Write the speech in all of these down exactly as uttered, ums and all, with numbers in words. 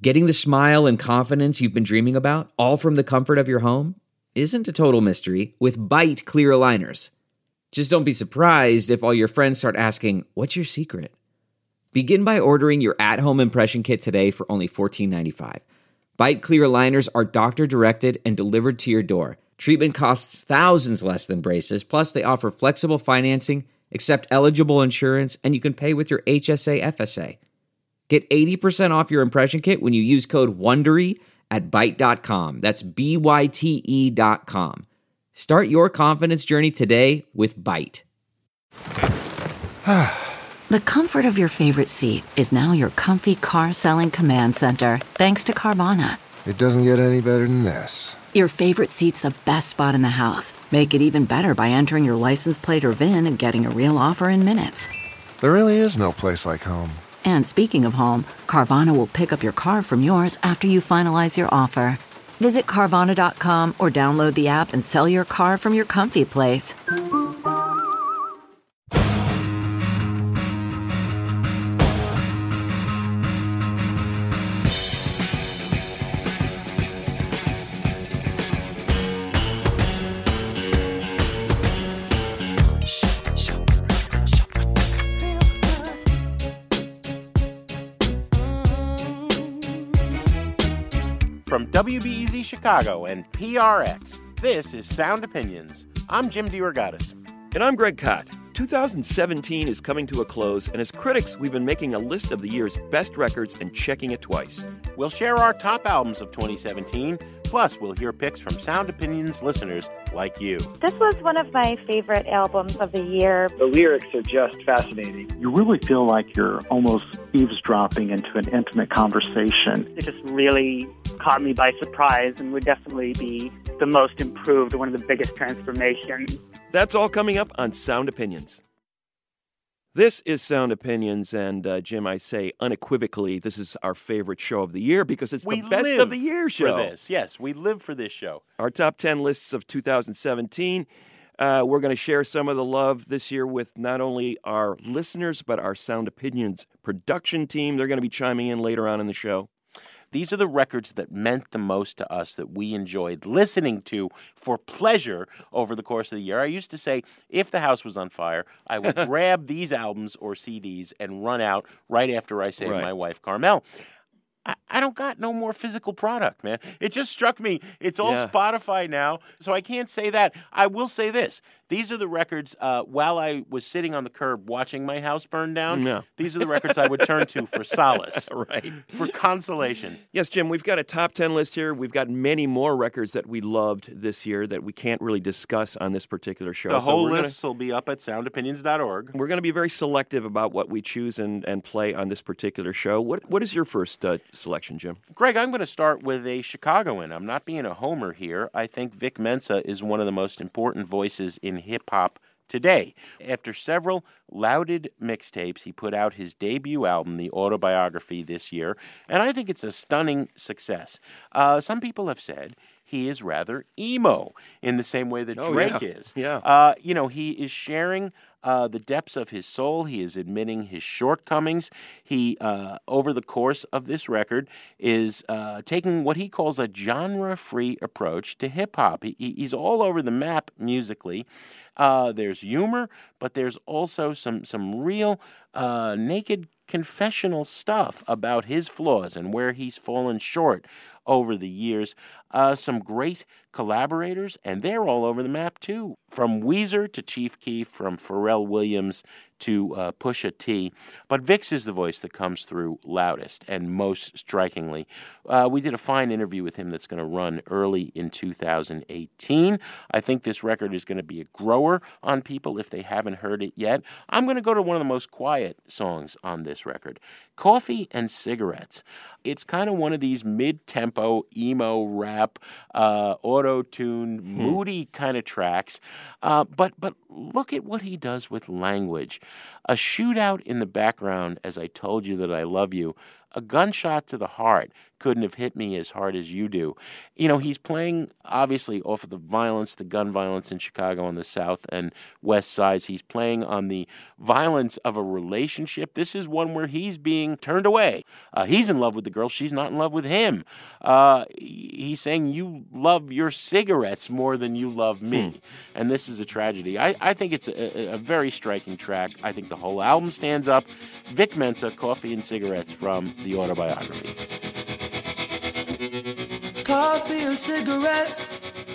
Getting the smile and confidence you've been dreaming about, all from the comfort of your home, isn't a total mystery with Byte clear aligners. Just don't be surprised if all your friends start asking, "What's your secret?" Begin by ordering your at-home impression kit today for only fourteen ninety-five. Byte clear aligners are doctor-directed and delivered to your door. Treatment costs thousands less than braces, plus they offer flexible financing, accept eligible insurance, and you can pay with your H S A F S A. Get eighty percent off your impression kit when you use code WONDERY at byte dot com. That's B Y T E dot com. Start your confidence journey today with Byte. The comfort of your favorite seat is now your comfy car-selling command center, thanks to Carvana. It doesn't get any better than this. Your favorite seat's the best spot in the house. Make it even better by entering your license plate or V I N and getting a real offer in minutes. There really is no place like home. And speaking of home, Carvana will pick up your car from yours after you finalize your offer. Visit Carvana dot com or download the app and sell your car from your comfy place. From W B E Z Chicago and P R X, this is Sound Opinions. I'm Jim DeRogatis. And I'm Greg Kot. two thousand seventeen is coming to a close, and as critics, we've been making a list of the year's best records and checking it twice. We'll share our top albums of twenty seventeen, plus we'll hear picks from Sound Opinions listeners like you. This was one of my favorite albums of the year. The lyrics are just fascinating. You really feel like you're almost eavesdropping into an intimate conversation. It just really caught me by surprise and would definitely be the most improved, one of the biggest transformations. That's all coming up on Sound Opinions. This is Sound Opinions, and uh, Jim, I say unequivocally, this is our favorite show of the year because it's we the best live of the year show. For this, yes, we live for this show. Our top ten lists of two thousand seventeen. Uh, we're going to share some of the love this year with not only our listeners, but our Sound Opinions production team. They're going to be chiming in later on in the show. These are the records that meant the most to us, that we enjoyed listening to for pleasure over the course of the year. I used to say, if the house was on fire, I would grab these albums or C Ds and run out right after I saved right. my wife, Carmel. I, I don't got no more physical product, man. It just struck me. It's all yeah. Spotify now, so I can't say that. I will say this. These are the records, uh, while I was sitting on the curb watching my house burn down, no. these are the records I would turn to for solace, right? For consolation. Yes, Jim, we've got a top ten list here. We've got many more records that we loved this year that we can't really discuss on this particular show. The so whole gonna, list will be up at sound opinions dot org. We're going to be very selective about what we choose and, and play on this particular show. What What is your first uh, selection, Jim? Greg, I'm going to start with a Chicagoan. I'm not being a homer here. I think Vic Mensa is one of the most important voices in hip-hop today. After several lauded mixtapes, he put out his debut album, The Autobiography, this year, and I think it's a stunning success. Uh, some people have said he is rather emo in the same way that oh, Drake yeah. is. Yeah. Uh, you know, he is sharing uh, the depths of his soul. He is admitting his shortcomings. He, uh, over the course of this record, is uh, taking what he calls a genre-free approach to hip-hop. He, he's all over the map musically. Uh, there's humor, but there's also some, some real uh, naked confessional stuff about his flaws and where he's fallen short over the years. Uh, some great collaborators, and they're all over the map too. From Weezer to Chief Keef, from Pharrell Williams to uh, Pusha T. But Vic's is the voice that comes through loudest and most strikingly. Uh, we did a fine interview with him that's going to run early in two thousand eighteen. I think this record is going to be a grower on people if they haven't heard it yet. I'm going to go to one of the most quiet songs on this record, Coffee and Cigarettes. It's kind of one of these mid-tempo, emo rap, uh, auto-tuned, hmm. moody kind of tracks. Uh, but but look at what he does with language. A shootout in the background, as I told you that I love you, a gunshot to the heart couldn't have hit me as hard as you do. You know, he's playing, obviously, off of the violence, the gun violence in Chicago on the south and west sides. He's playing on the violence of a relationship. This is one where he's being turned away. Uh, he's in love with the girl. She's not in love with him. Uh, he's saying, you love your cigarettes more than you love me. Hmm. And this is a tragedy. I, I think it's a, a very striking track. I think the whole album stands up. Vic Mensa, Coffee and Cigarettes from the Autobiography. Coffee and cigarettes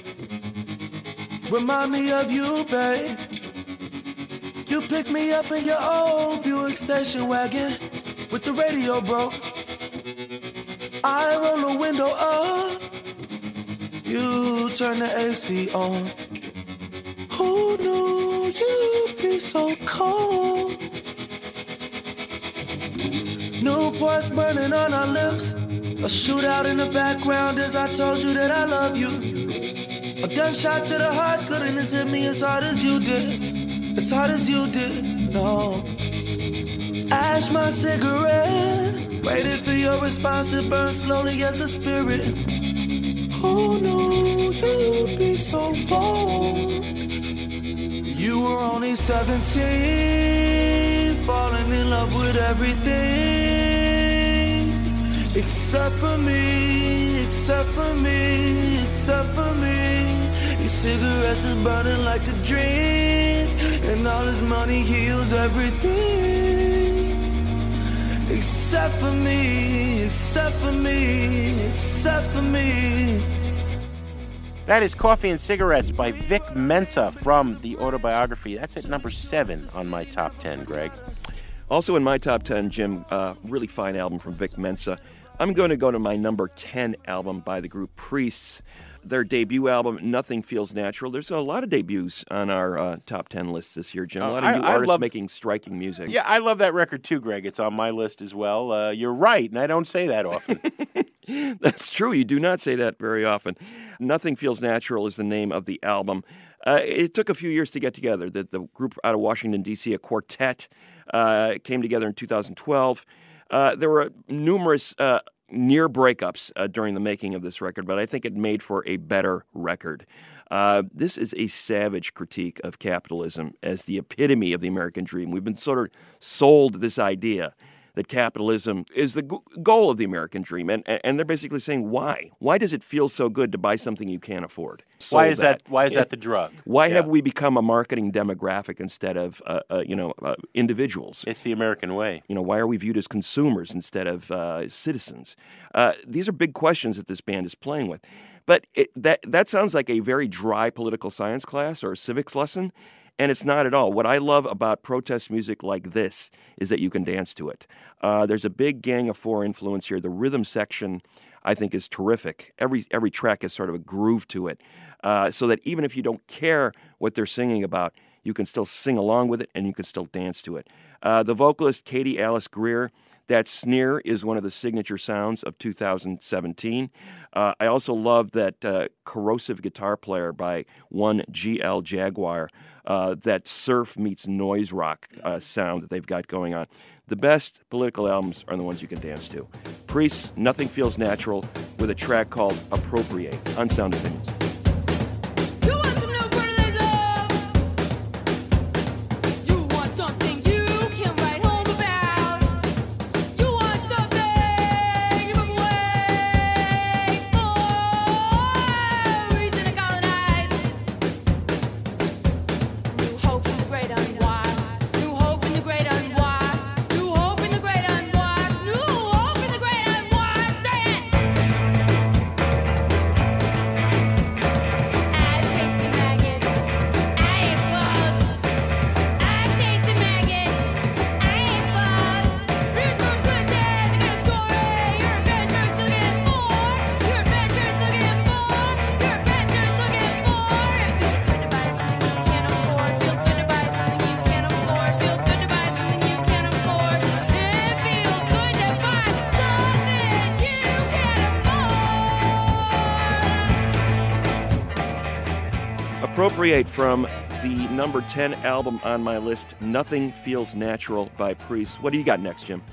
remind me of you, babe. You pick me up in your old Buick station wagon with the radio broke. I roll the window up, you turn the A C on. Who knew you'd be so cold? Newport's burning on our lips. A shootout in the background as I told you that I love you. A gunshot to the heart couldn't have hit me as hard as you did. As hard as you did, no. Ash my cigarette, waited for your response, it burned slowly as a spirit. Who knew you'd be so bold? You were only seventeen, falling in love with everything. Except for me, except for me, except for me. Your cigarettes is burning like a dream, and all his money heals everything. Except for me, except for me, except for me. That is Coffee and Cigarettes by Vic Mensa from the Autobiography. That's at number seven on my top ten, Greg. Also in my top ten, Jim, uh, really fine album from Vic Mensa. I'm going to go to my number ten album by the group Priests. Their debut album, Nothing Feels Natural. There's a lot of debuts on our uh, top ten lists this year, Jim. A lot of uh, new I, I artists love, making striking music. Yeah, I love that record too, Greg. It's on my list as well. Uh, you're right, and I don't say that often. That's true. You do not say that very often. Nothing Feels Natural is the name of the album. Uh, it took a few years to get together. The, the group out of Washington, D C, a quartet, uh, came together in two thousand twelve. Uh, there were numerous uh, near breakups uh, during the making of this record, but I think it made for a better record. Uh, this is a savage critique of capitalism as the epitome of the American dream. We've been sort of sold this idea that capitalism is the g- goal of the American dream, and and they're basically saying, why? Why does it feel so good to buy something you can't afford? Sold why is that? that? Why is that the drug? Why yeah. have we become a marketing demographic instead of uh, uh, you know uh, individuals? It's the American way. You know, why are we viewed as consumers instead of uh, citizens? Uh, these are big questions that this band is playing with. But it, that that sounds like a very dry political science class or a civics lesson. And it's not at all. What I love about protest music like this is that you can dance to it. Uh, there's a big Gang of Four influence here. The rhythm section, I think, is terrific. Every every track has sort of a groove to it, uh, so that even if you don't care what they're singing about, you can still sing along with it and you can still dance to it. Uh, the vocalist, Katie Alice Greer, that snare is one of the signature sounds of two thousand seventeen. Uh, I also love that uh, corrosive guitar player by one G L Jaguar, uh, that surf meets noise rock uh, sound that they've got going on. The best political albums are the ones you can dance to. Priests, Nothing Feels Natural, with a track called Appropriate on Sound Opinions. Appropriate from the number ten album on my list, Nothing Feels Natural by Priest. What do you got next, Jim?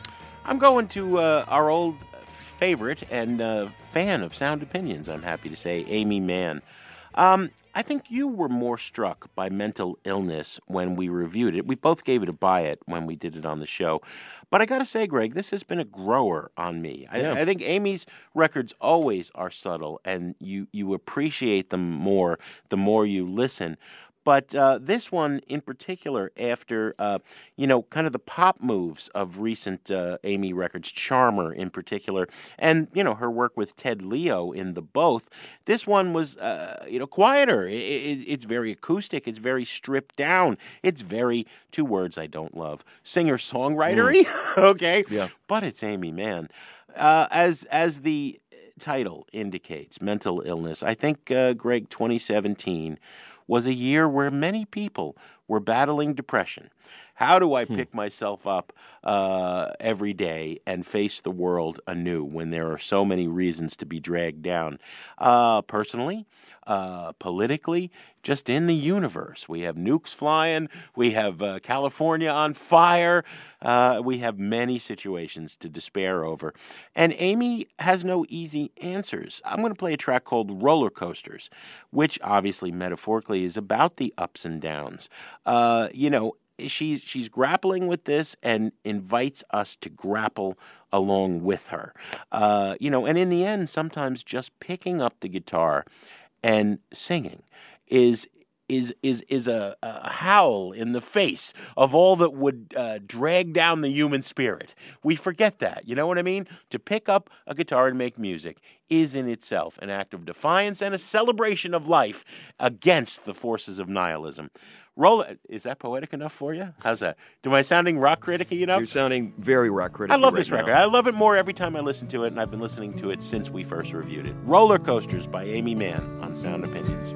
I'm going to uh, our old favorite and uh, fan of Sound Opinions, I'm happy to say, Aimee Mann. Um, I think you were more struck by mental illness when we reviewed it. We both gave it a buy it when we did it on the show. But I got to say, Greg, this has been a grower on me. Yeah. I, I think Aimee's records always are subtle, and you, you appreciate them more the more you listen. But uh, this one in particular, after, uh, you know, kind of the pop moves of recent uh, Aimee records, Charmer in particular, and, you know, her work with Ted Leo in The Both, this one was, uh, you know, quieter. It, it, it's very acoustic. It's very stripped down. It's very, two words I don't love, singer-songwritery, mm. okay? Yeah. But it's Aimee Mann. Uh, as as the title indicates, mental illness, I think, uh, Greg, twenty seventeen was a year where many people were battling depression. How do I hmm. pick myself up uh, every day and face the world anew when there are so many reasons to be dragged down? Uh, personally, uh, politically, just in the universe. We have nukes flying. We have uh, California on fire. Uh, we have many situations to despair over. And Aimee has no easy answers. I'm going to play a track called Roller Coasters, which obviously metaphorically is about the ups and downs. Uh, you know, She's she's grappling with this and invites us to grapple along with her. Uh, you know, and in the end, sometimes just picking up the guitar and singing is is is is a, a howl in the face of all that would uh, drag down the human spirit. We forget that. You know what I mean? To pick up a guitar and make music is in itself an act of defiance and a celebration of life against the forces of nihilism. Roll, is that poetic enough for you? How's that? Am I sounding rock criticy enough? You're sounding very rock critical. I love right this now. record. I love it more every time I listen to it, and I've been listening to it since we first reviewed it. Roller Coasters by Aimee Mann on Sound Opinions.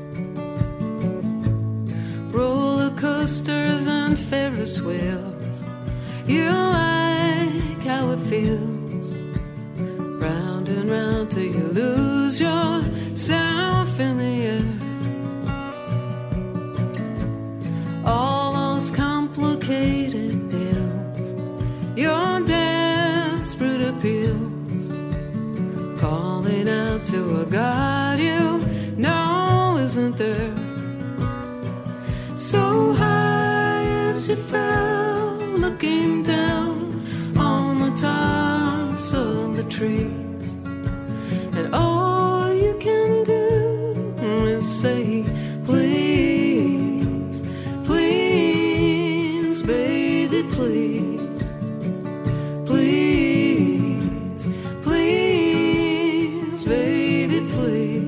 Roller coasters and Ferris wheels, you like how it feels. Round and round till you lose yourself in the air. All those complicated deals, your desperate appeals, calling out to a God you know isn't there. So high as you fell, looking down on the tops of the trees, and all you can do is say, please, please, baby, please, please, please, baby, please.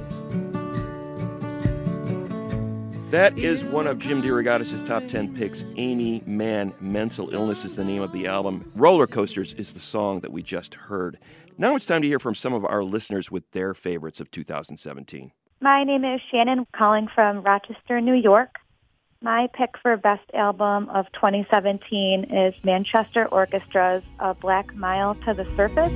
That is one of Jim DeRogatis' top ten picks. Aimee Mann, Mental Illness is the name of the album. Roller Coasters is the song that we just heard. Now it's time to hear from some of our listeners with their favorites of two thousand seventeen. My name is Shannon, calling from Rochester, New York. My pick for best album of twenty seventeen is Manchester Orchestra's A Black Mile to the Surface.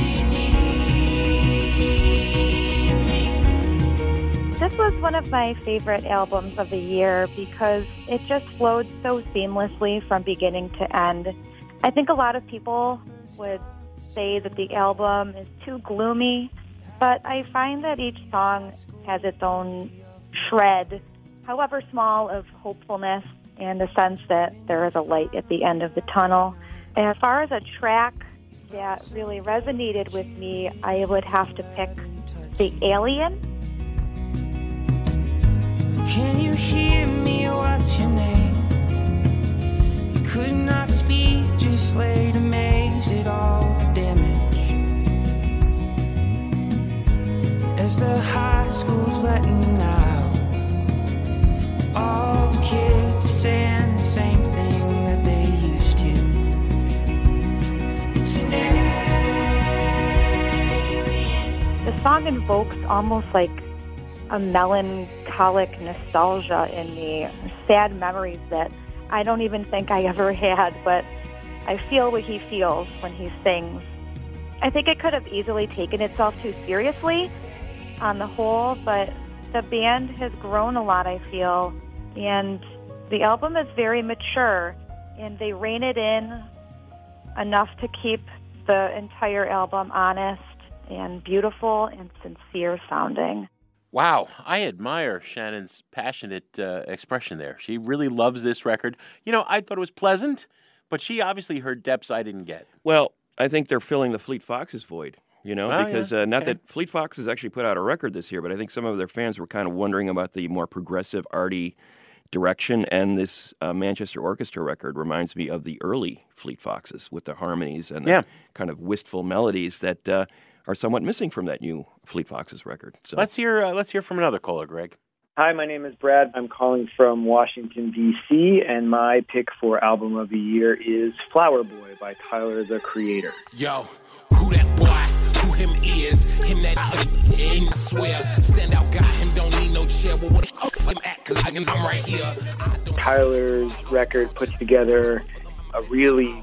This was one of my favorite albums of the year because it just flowed so seamlessly from beginning to end. I think a lot of people would say that the album is too gloomy, but I find that each song has its own shred, however small, of hopefulness and the sense that there is a light at the end of the tunnel. And as far as a track that really resonated with me, I would have to pick The Alien. Can you hear me? What's your name? You could not speak, just laid amazed at all the damage. As the high school's letting out, all the kids are saying the same thing that they used to. It's an alien. The song invokes almost like a melancholic nostalgia in me, sad memories that I don't even think I ever had, but I feel what he feels when he sings. I think it could have easily taken itself too seriously on the whole, but the band has grown a lot, I feel, and the album is very mature, and they rein it in enough to keep the entire album honest and beautiful and sincere sounding. Wow, I admire Shannon's passionate uh, expression there. She really loves this record. You know, I thought it was pleasant, but she obviously heard depths I didn't get. Well, I think they're filling the Fleet Foxes void, you know, oh, because yeah. uh, not okay. that Fleet Foxes actually put out a record this year, but I think some of their fans were kind of wondering about the more progressive, arty direction, and this uh, Manchester Orchestra record reminds me of the early Fleet Foxes with the harmonies and the yeah. kind of wistful melodies that uh, are somewhat missing from that new Fleet Foxes record. So let's hear uh, let's hear from another caller, Greg. Hi, my name is Brad. I'm calling from Washington, D C, and my pick for album of the year is Flower Boy by Tyler, the Creator. Yo, who that boy? Who him is? Him that I swear. Stand out guy, him don't need no chair. Well, what the fuck him at? Cause I'm right here. Tyler's record puts together a really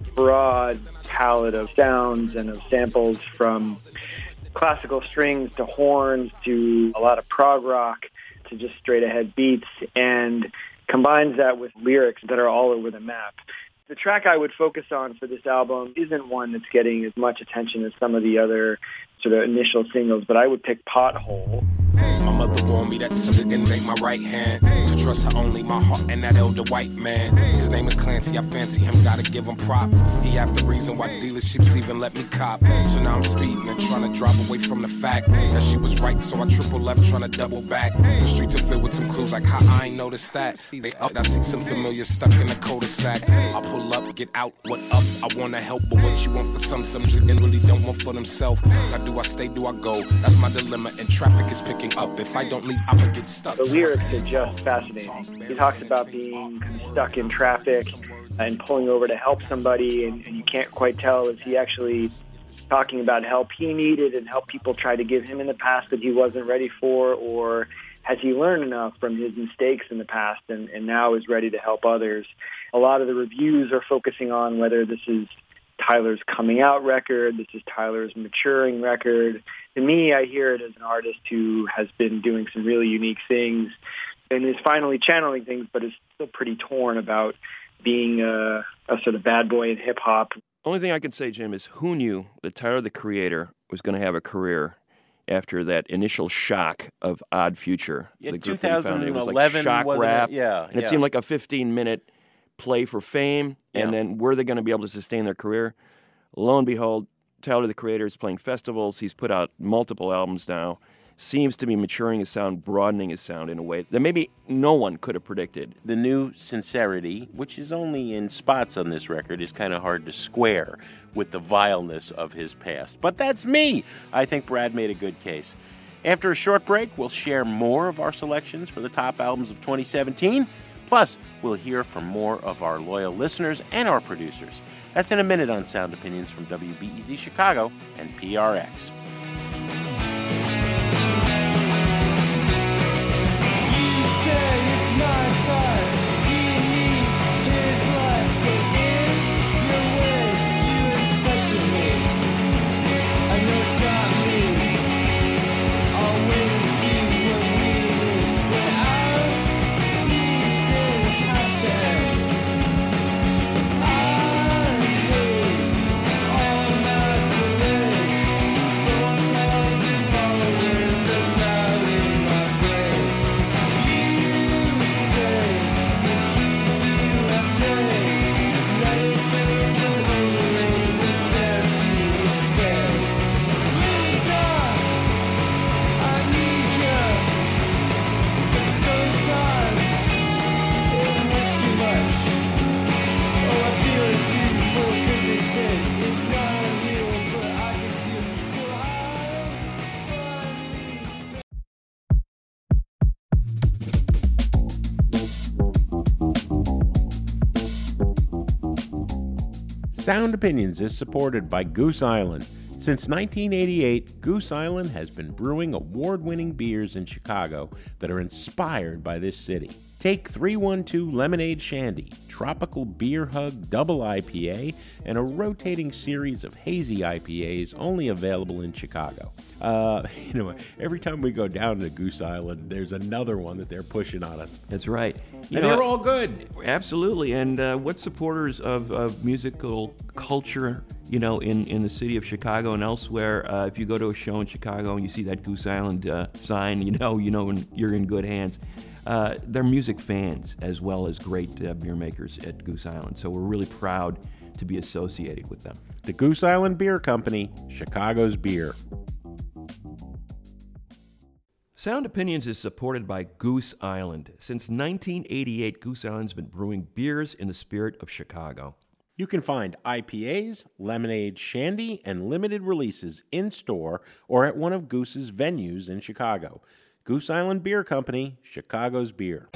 broad palette of sounds and of samples, from classical strings to horns to a lot of prog rock to just straight ahead beats, and combines that with lyrics that are all over the map. The track I would focus on for this album isn't one that's getting as much attention as some of the other sort of initial singles, but I would pick Pothole. My mother warned me that something can make my right hand to trust her only, my heart and that elder white man. His name is Clancy, I fancy him, gotta give him props. He half the reason why dealerships even let me cop. So now I'm speeding and trying to drive away from the fact that she was right, so I triple left trying to double back. The streets are filled with some clues like how I ain't noticed that. They up, I see some familiar stuck in the cul-de-sac. I pull up, get out, what up? I wanna help, but what you want for some, some shit and really don't want for themselves. Now do I stay, do I go? That's my dilemma, and traffic is picking up. If I don't leave, I'm gonna get stuck. The lyrics are just fascinating. He talks about being stuck in traffic and pulling over to help somebody, and, and you can't quite tell, is he actually talking about help he needed and help people tried to give him in the past that he wasn't ready for, or has he learned enough from his mistakes in the past and, and now is ready to help others? A lot of the reviews are focusing on whether this is Tyler's coming out record, this is Tyler's maturing record. To me, I hear it as an artist who has been doing some really unique things and is finally channeling things, but is still pretty torn about being a, a sort of bad boy in hip-hop. Only thing I can say, Jim, is who knew that Tyler, the Creator, was going to have a career after that initial shock of Odd Future. Yeah, the two thousand eleven, it was like shock rap, it? Yeah, and it yeah. seemed like a fifteen-minute play for fame, and Yeah. then were they going to be able to sustain their career? Lo and behold, Tyler, the Creator, is playing festivals. He's put out multiple albums now. Seems to be maturing his sound, broadening his sound in a way that maybe no one could have predicted. The new sincerity, which is only in spots on this record, is kind of hard to square with the vileness of his past. But that's me. I think Brad made a good case. After a short break, we'll share more of our selections for the top albums of twenty seventeen. Plus, we'll hear from more of our loyal listeners and our producers. That's in a minute on Sound Opinions from W B E Z Chicago and P R X. Sound Opinions is supported by Goose Island. Since nineteen eighty-eight, Goose Island has been brewing award-winning beers in Chicago that are inspired by this city. Take three one two Lemonade Shandy, Tropical Beer Hug Double I P A, and a rotating series of hazy I P As only available in Chicago. Uh, you know, every time we go down to Goose Island, there's another one that they're pushing on us. That's right. You and know, they're all good. Absolutely. And uh, what supporters of, of musical culture, you know, in, in the city of Chicago and elsewhere, uh, if you go to a show in Chicago and you see that Goose Island uh, sign, you know, you know you're in good hands. Uh, they're music fans as well as great uh, beer makers at Goose Island. So we're really proud to be associated with them. The Goose Island Beer Company, Chicago's beer. Sound Opinions is supported by Goose Island. Since nineteen eighty-eight, Goose Island's been brewing beers in the spirit of Chicago. You can find I P As, lemonade, shandy, and limited releases in-store or at one of Goose's venues in Chicago. Goose Island Beer Company, Chicago's beer.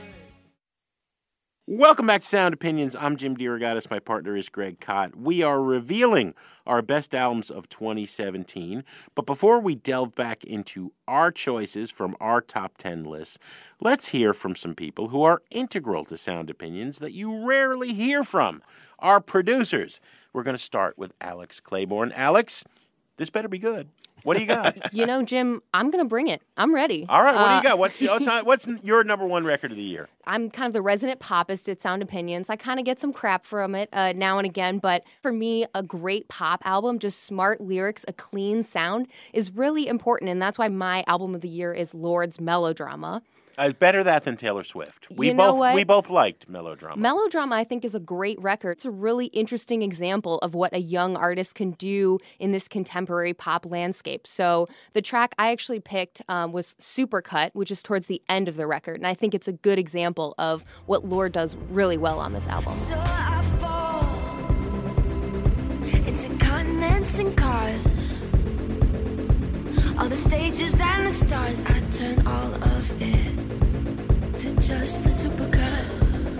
Welcome back to Sound Opinions. I'm Jim DeRogatis. My partner is Greg Kot. We are revealing our best albums of twenty seventeen. But before we delve back into our choices from our top ten lists, let's hear from some people who are integral to Sound Opinions that you rarely hear from. Our producers. We're going to start with Alex Claiborne. Alex, this better be good. What do you got? You know, Jim, I'm going to bring it. I'm ready. All right, what uh, do you got? What's, what's, what's your number one record of the year? I'm kind of the resident popist at Sound Opinions. I kind of get some crap from it uh, now and again, but for me, a great pop album, just smart lyrics, a clean sound, is really important, and that's why my album of the year is Lord's Melodrama. Uh, better that than Taylor Swift. We you know both what? we both liked Melodrama. Melodrama, I think, is a great record. It's a really interesting example of what a young artist can do in this contemporary pop landscape. So the track I actually picked um, was Supercut, which is towards the end of the record, and I think it's a good example of what Lorde does really well on this album. So I fall into continents and cars, all the stages and the stars. I turn all of it to just a supercut.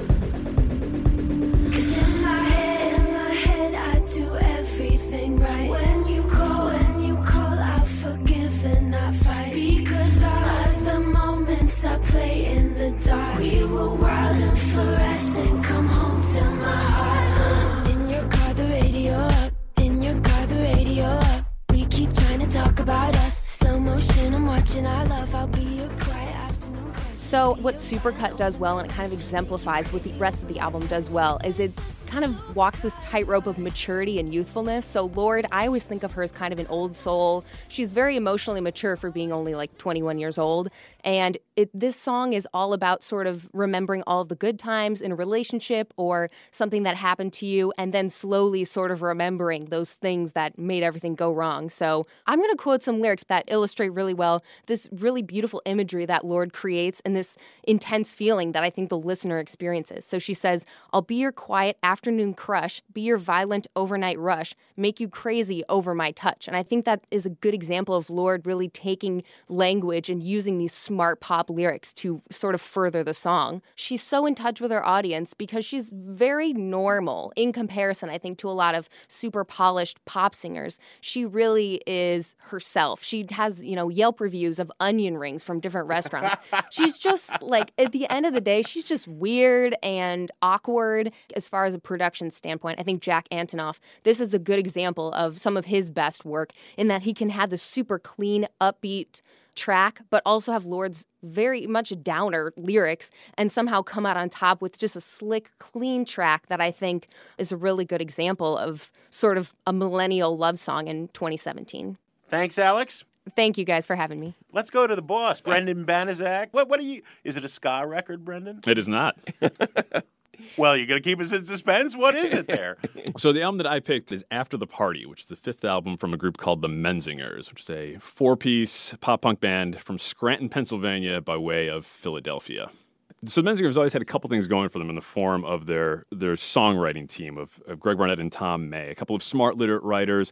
'Cause in my head, in my head, I do everything right. When you call, when you call, I forgive and I fight. Because all of the moments I play in the dark, we were wild and fluorescent. Come home to my heart. In your car, the radio up. In your car, the radio up. We keep trying to talk about us. Slow motion, I'm watching our love. I'll be your quiet afternoon. So what Supercut does well, and it kind of exemplifies what the rest of the album does well, is it kind of walks this tightrope of maturity and youthfulness. So Lorde, I always think of her as kind of an old soul. She's very emotionally mature for being only like twenty-one years old. And it, this song is all about sort of remembering all of the good times in a relationship or something that happened to you, and then slowly sort of remembering those things that made everything go wrong. So I'm going to quote some lyrics that illustrate really well this really beautiful imagery that Lorde creates and this intense feeling that I think the listener experiences. So she says, "I'll be your quiet afternoon crush, be your violent overnight rush, make you crazy over my touch." And I think that is a good example of Lorde really taking language and using these smart pop lyrics to sort of further the song. She's so in touch with her audience because she's very normal in comparison, I think, to a lot of super polished pop singers. She really is herself. She has, you know, Yelp reviews of onion rings from different restaurants. She's just like, at the end of the day, she's just weird and awkward. As far as a production standpoint, I think Jack Antonoff, this is a good example of some of his best work in that he can have the super clean, upbeat track, but also have Lorde's very much downer lyrics and somehow come out on top with just a slick, clean track that I think is a really good example of sort of a millennial love song in twenty seventeen. Thanks, Alex. Thank you guys for having me. Let's go to the boss, Brendan Banaszak. What what are you? Is it a ska record, Brendan? It is not. Well, you're going to keep us in suspense? What is it there? So the album that I picked is After the Party, which is the fifth album from a group called the Menzingers, which is a four-piece pop-punk band from Scranton, Pennsylvania, by way of Philadelphia. So the Menzingers always had a couple things going for them in the form of their their songwriting team of, of Greg Barnett and Tom May, a couple of smart literate writers,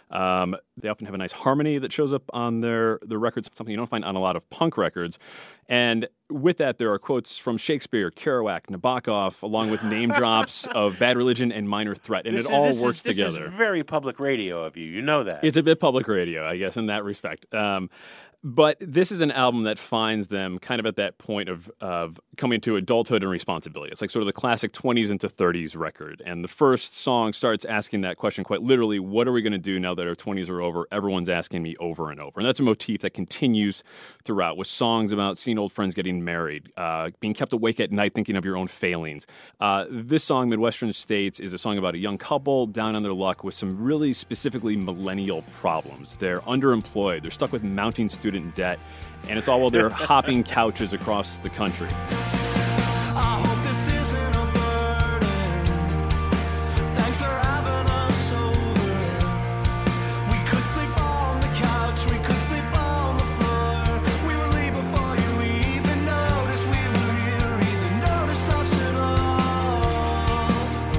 Um, they often have a nice harmony that shows up on their, their records, something you don't find on a lot of punk records. And with that, there are quotes from Shakespeare, Kerouac, Nabokov, along with name drops of Bad Religion and Minor Threat, and This it is- all this is- works this together. is very public radio of you. You know that. It's a bit public radio, I guess, in that respect. Um, but this is an album that finds them kind of at that point of of coming to adulthood and responsibility. It's like sort of the classic twenties into thirties record. And the first song starts asking that question quite literally, what are we going to do now that our twenties are over? Everyone's asking me over and over. And that's a motif that continues throughout with songs about seeing old friends getting married, uh, being kept awake at night thinking of your own failings. Uh, this song, Midwestern States, is a song about a young couple down on their luck with some really specifically millennial problems. They're underemployed. They're stuck with mounting student debt. And it's all while they're hopping couches across the country. I hope this isn't a burden. Thanks for having us over. We could sleep on the couch, we could sleep on the floor. We would leave before you even noticed we were here, even notice us at all.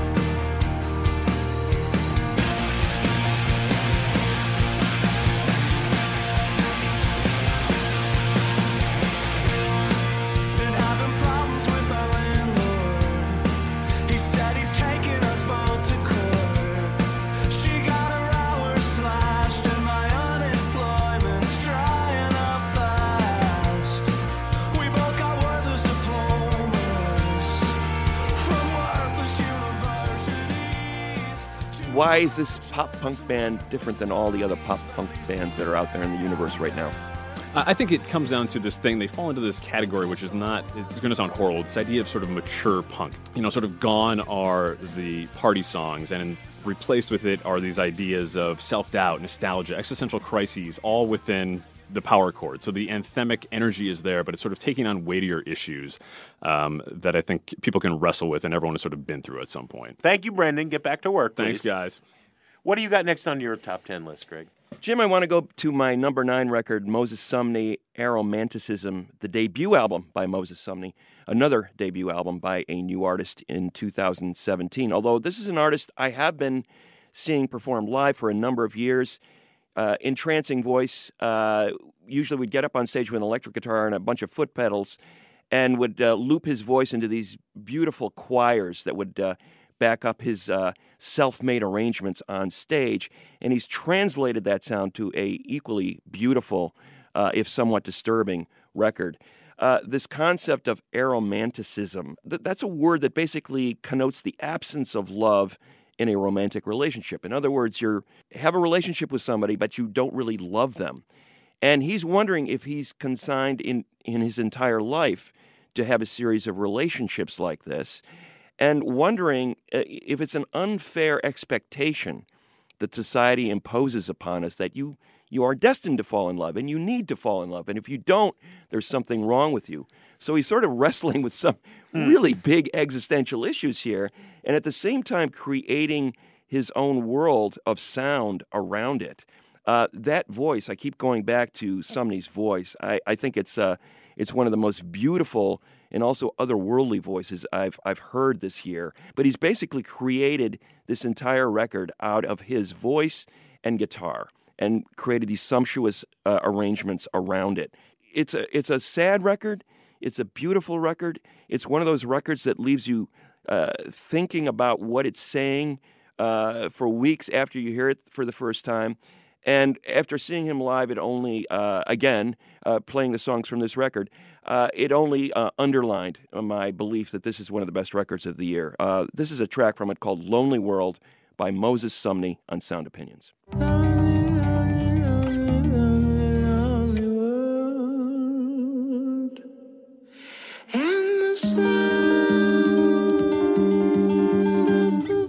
Been having problems with our landlord. He said he's taking us both to court. She got her hours slashed and my unemployment's drying up fast. We both got worthless diplomas from worthless universities. Why is this pop punk band different than all the other pop punk bands that are out there in the universe right now? Uh, I think it comes down to this thing. They fall into this category, which is not, it's going to sound horrible, this idea of sort of mature punk. You know, sort of gone are the party songs, and replaced with it are these ideas of self-doubt, nostalgia, existential crises, all within the power chord. So the anthemic energy is there, but it's sort of taking on weightier issues um, that I think people can wrestle with, and everyone has sort of been through at some point. Thank you, Brendan. Get back to work, Thanks, please. guys. What do you got next on your top ten list, Greg? Jim, I want to go to my number nine record, Moses Sumney, Aromanticism, the debut album by Moses Sumney, another debut album by a new artist in two thousand seventeen. Although this is an artist I have been seeing perform live for a number of years. Uh, entrancing voice. Uh, usually we'd get up on stage with an electric guitar and a bunch of foot pedals and would uh, loop his voice into these beautiful choirs that would uh, back up his uh, self-made arrangements on stage. And he's translated that sound to a equally beautiful, uh, if somewhat disturbing, record. Uh, this concept of aromanticism, th- that's a word that basically connotes the absence of love in a romantic relationship. In other words, you have a relationship with somebody, but you don't really love them. And he's wondering if he's consigned in, in his entire life to have a series of relationships like this, and wondering uh, if it's an unfair expectation that society imposes upon us that you you are destined to fall in love and you need to fall in love. And if you don't, there's something wrong with you. So he's sort of wrestling with some really big existential issues here, and at the same time creating his own world of sound around it. Uh, that voice, I keep going back to Sumney's voice. I, I think it's uh, it's one of the most beautiful and also otherworldly voices I've I've heard this year. But he's basically created this entire record out of his voice and guitar, and created these sumptuous uh, arrangements around it. It's a it's a sad record. It's a beautiful record. It's one of those records that leaves you uh, thinking about what it's saying uh, for weeks after you hear it for the first time. And after seeing him live, it only, uh, again, uh, playing the songs from this record, uh, it only uh, underlined my belief that this is one of the best records of the year. Uh, this is a track from it called Lonely World by Moses Sumney on Sound Opinions. And the sound of the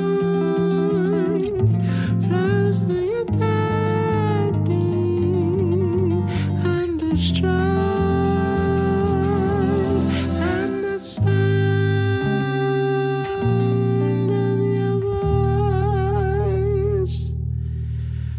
vine flows through your body under stride, and the sound of your voice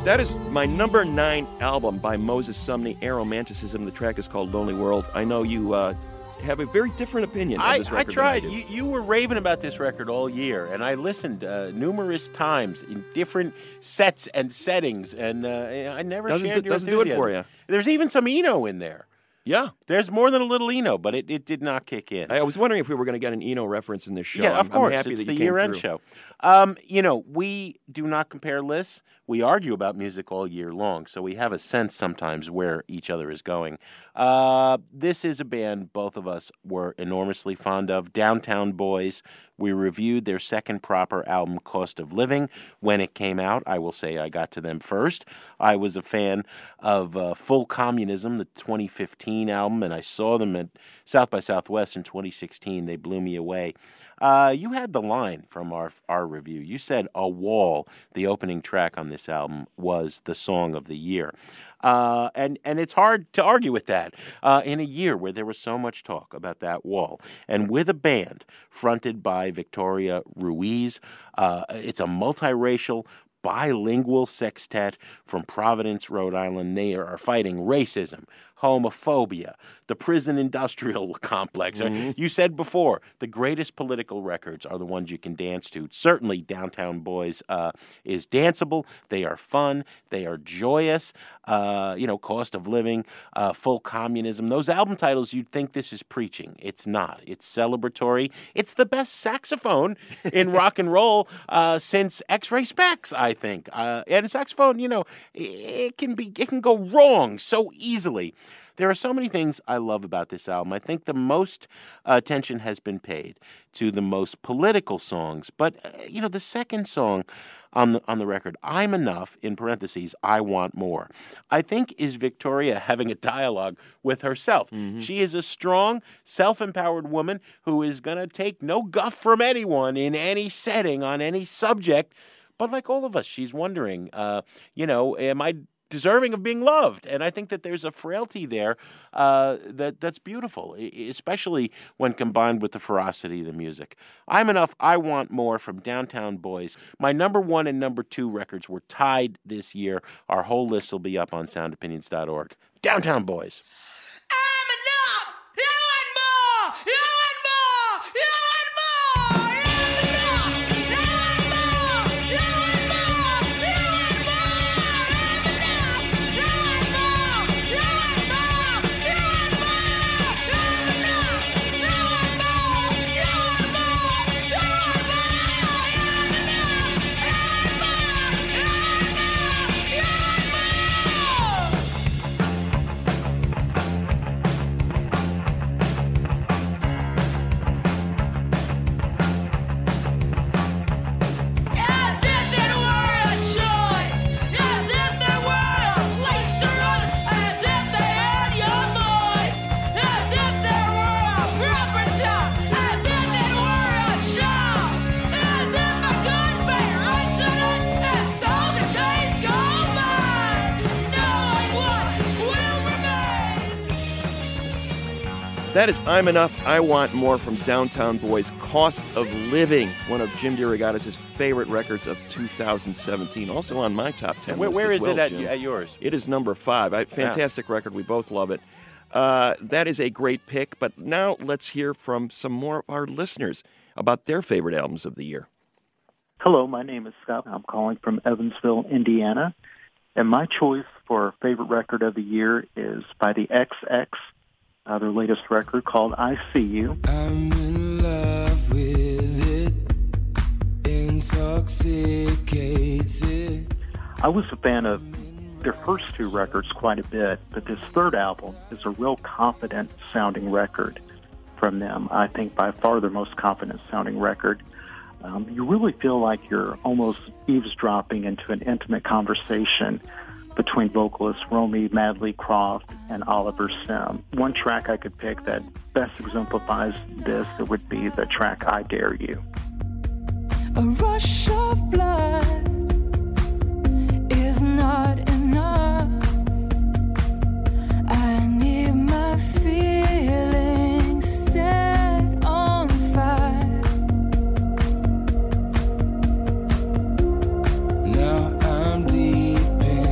That is my number nine album by Moses Sumney, Aromanticism. The track is called Lonely World. I know you uh, have a very different opinion of I, this I record. tried. Than I do. You, you were raving about this record all year, and I listened uh, numerous times in different sets and settings, and uh, I never Doesn't shared do- your doesn't do it enthusiasm. for you. There's even some Eno in there. Yeah. There's more than a little Eno, but it, it did not kick in. I was wondering if we were going to get an Eno reference in this show. Yeah, I'm, of course. I'm happy it's that the you came year-end through. show. Um, you know, we do not compare lists. We argue about music all year long, so we have a sense sometimes where each other is going. Uh, this is a band both of us were enormously fond of, Downtown Boys. We reviewed their second proper album, Cost of Living, when it came out. I will say I got to them first. I was a fan of uh, Full Communism, the twenty fifteen album, and I saw them at South by Southwest in twenty sixteen. They blew me away. Uh, you had the line from our our review. You said A Wall, the opening track on this album, was the song of the year. Uh, and, and it's hard to argue with that uh, in a year where there was so much talk about that wall. And with a band fronted by Victoria Ruiz, uh, it's a multiracial, bilingual sextet from Providence, Rhode Island. They are fighting racism, homophobia, the prison industrial complex. Mm-hmm. You said before, the greatest political records are the ones you can dance to. Certainly, Downtown Boys uh, is danceable. They are fun. They are joyous. Uh, you know, Cost of Living, uh, Full Communism. Those album titles, you'd think this is preaching. It's not. It's celebratory. It's the best saxophone in rock and roll uh, since X-Ray Spex, I think. Uh, and a saxophone, you know, it, it can be, it can go wrong so easily. There are so many things I love about this album. I think the most uh, attention has been paid to the most political songs. But, uh, you know, the second song on the on the record, I'm Enough, in parentheses, I Want More, I think is Victoria having a dialogue with herself. Mm-hmm. She is a strong, self-empowered woman who is going to take no guff from anyone in any setting on any subject. But like all of us, she's wondering, uh, you know, am I deserving of being loved? And I think that there's a frailty there uh, that that's beautiful, especially when combined with the ferocity of the music. I'm Enough, I Want More from Downtown Boys. My number one and number two records were tied this year. Our whole list will be up on sound opinions dot org. Downtown Boys. That is I'm Enough, I Want More from Downtown Boys. Cost of Living, one of Jim DeRogatis' favorite records of two thousand seventeen. Also on my top ten Where, list where as is well, it at, Jim. at yours? It is number five. I, fantastic record. We both love it. Uh, that is a great pick. But now let's hear from some more of our listeners about their favorite albums of the year. Hello, my name is Scott. I'm calling from Evansville, Indiana. And my choice for favorite record of the year is by the X X. Uh, their latest record called I See You. I'm in love with it, intoxicated. I was a fan of their first two records quite a bit, but this third album is a real confident sounding record from them. I think by far their most confident sounding record. Um, you really feel like you're almost eavesdropping into an intimate conversation between vocalists Romy Madley Croft and Oliver Sim. One track I could pick that best exemplifies this, it would be the track I Dare You. A rush of blood is not enough. I need my feelings set on fire. Now I'm deep in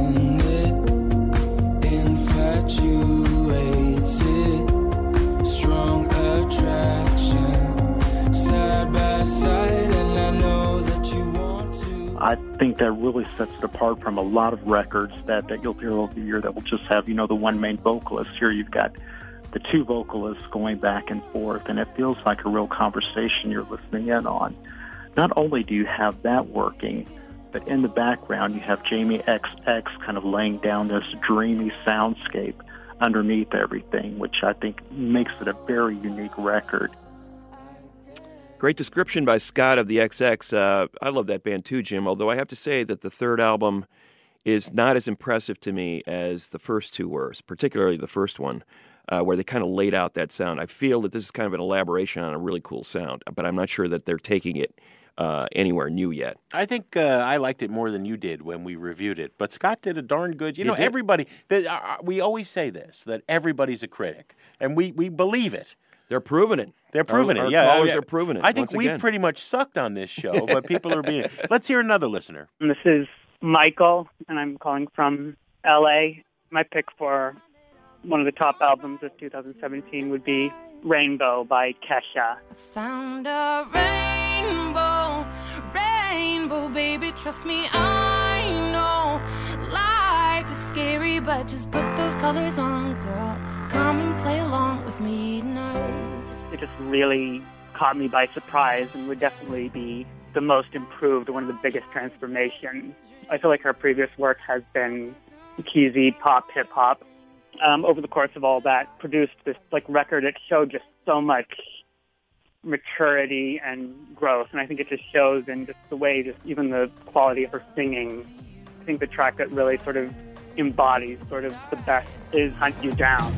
think that really sets it apart from a lot of records that, that you'll hear over the year that will just have, you know, the one main vocalist. Here you've got the two vocalists going back and forth, and it feels like a real conversation you're listening in on. Not only do you have that working, but in the background you have Jamie X X kind of laying down this dreamy soundscape underneath everything, which I think makes it a very unique record. Great description by Scott of the X X. Uh, I love that band too, Jim, although I have to say that the third album is not as impressive to me as the first two were, particularly the first one, uh, where they kind of laid out that sound. I feel that this is kind of an elaboration on a really cool sound, but I'm not sure that they're taking it uh, anywhere new yet. I think uh, I liked it more than you did when we reviewed it, but Scott did a darn good. You He know, did. everybody, the, uh, we always say this, that everybody's a critic, and we, we believe it. They're proving it. They're proving our, it, our yeah. callers yeah. are proving it. I think once we've again. pretty much sucked on this show, but people are being... Let's hear another listener. And this is Michael, and I'm calling from L A. My pick for one of the top albums of two thousand seventeen would be Rainbow by Kesha. Found a rainbow, rainbow, baby, trust me, I know life is scary, but just put those colors on, girl. Come and play along with me tonight. It just really caught me by surprise and would definitely be the most improved, one of the biggest transformations. I feel like her previous work has been cheesy pop, hip-hop. Um, over the course of all that, produced this like record that showed just so much maturity and growth, and I think it just shows in just the way, just even the quality of her singing. I think the track that really sort of embodies sort of the best is Hunt You Down.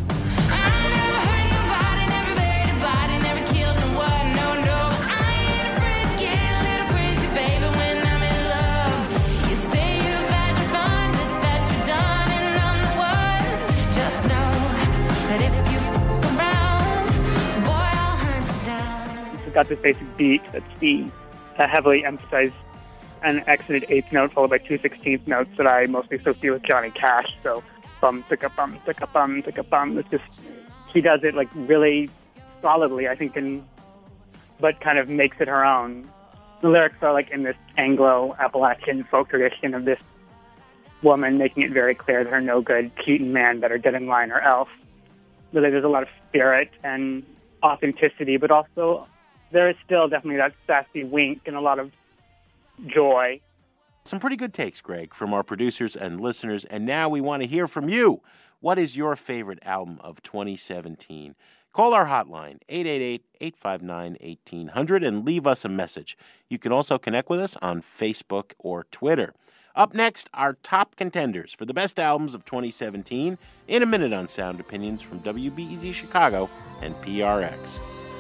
Got this basic beat that's the uh, heavily emphasized and exited eighth note followed by two sixteenth notes that I mostly associate with Johnny Cash. So bum, ticka bum, ticka bum, ticka bum. It's just, she does it like really solidly, I think, and but kind of makes it her own. The lyrics are like in this Anglo-Appalachian folk tradition of this woman making it very clear that her no good Keaton man better get in line or else. Really, there's a lot of spirit and authenticity, but also there is still definitely that sassy wink and a lot of joy. Some pretty good takes, Greg, from our producers and listeners. And now we want to hear from you. What is your favorite album of twenty seventeen? Call our hotline, eight eight eight, eight five nine, one eight zero zero, and leave us a message. You can also connect with us on Facebook or Twitter. Up next, our top contenders for the best albums of twenty seventeen in a minute on Sound Opinions from W B E Z Chicago and P R X.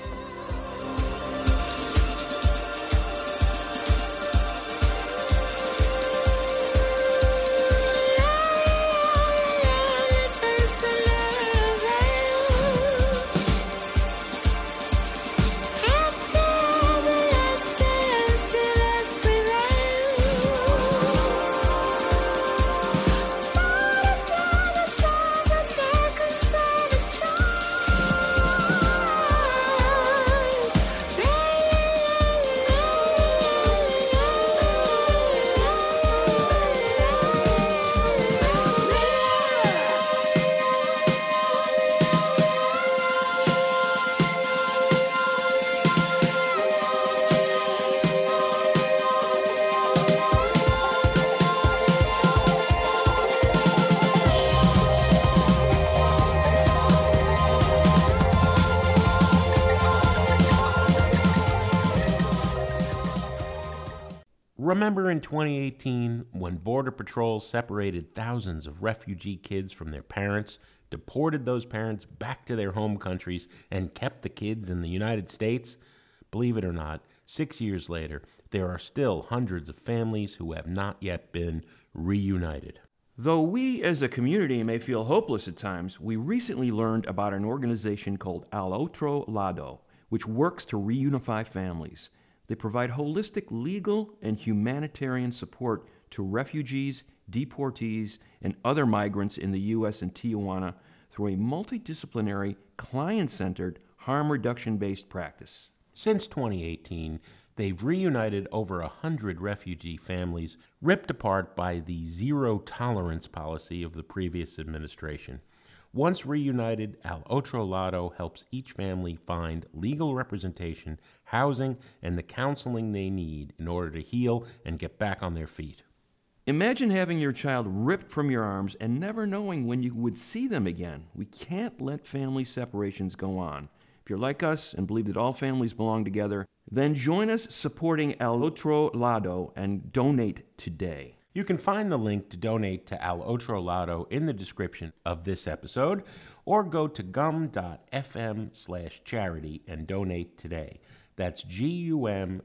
Remember in twenty eighteen when Border Patrol separated thousands of refugee kids from their parents, deported those parents back to their home countries, and kept the kids in the United States? Believe it or not, six years later, there are still hundreds of families who have not yet been reunited. Though we as a community may feel hopeless at times, we recently learned about an organization called Al Otro Lado, which works to reunify families. They provide holistic legal and humanitarian support to refugees, deportees, and other migrants in the U S and Tijuana through a multidisciplinary, client-centered, harm reduction-based practice. Since twenty eighteen, They've reunited over a hundred refugee families ripped apart by the zero-tolerance policy of the previous administration. Once reunited, El Otro Lado helps each family find legal representation, housing, and the counseling they need in order to heal and get back on their feet. Imagine having your child ripped from your arms and never knowing when you would see them again. We can't let family separations go on. If you're like us and believe that all families belong together, then join us supporting El Otro Lado and donate today. You can find the link to donate to El Otro Lado in the description of this episode, or go to gum.fm slash charity and donate today. That's gum.fm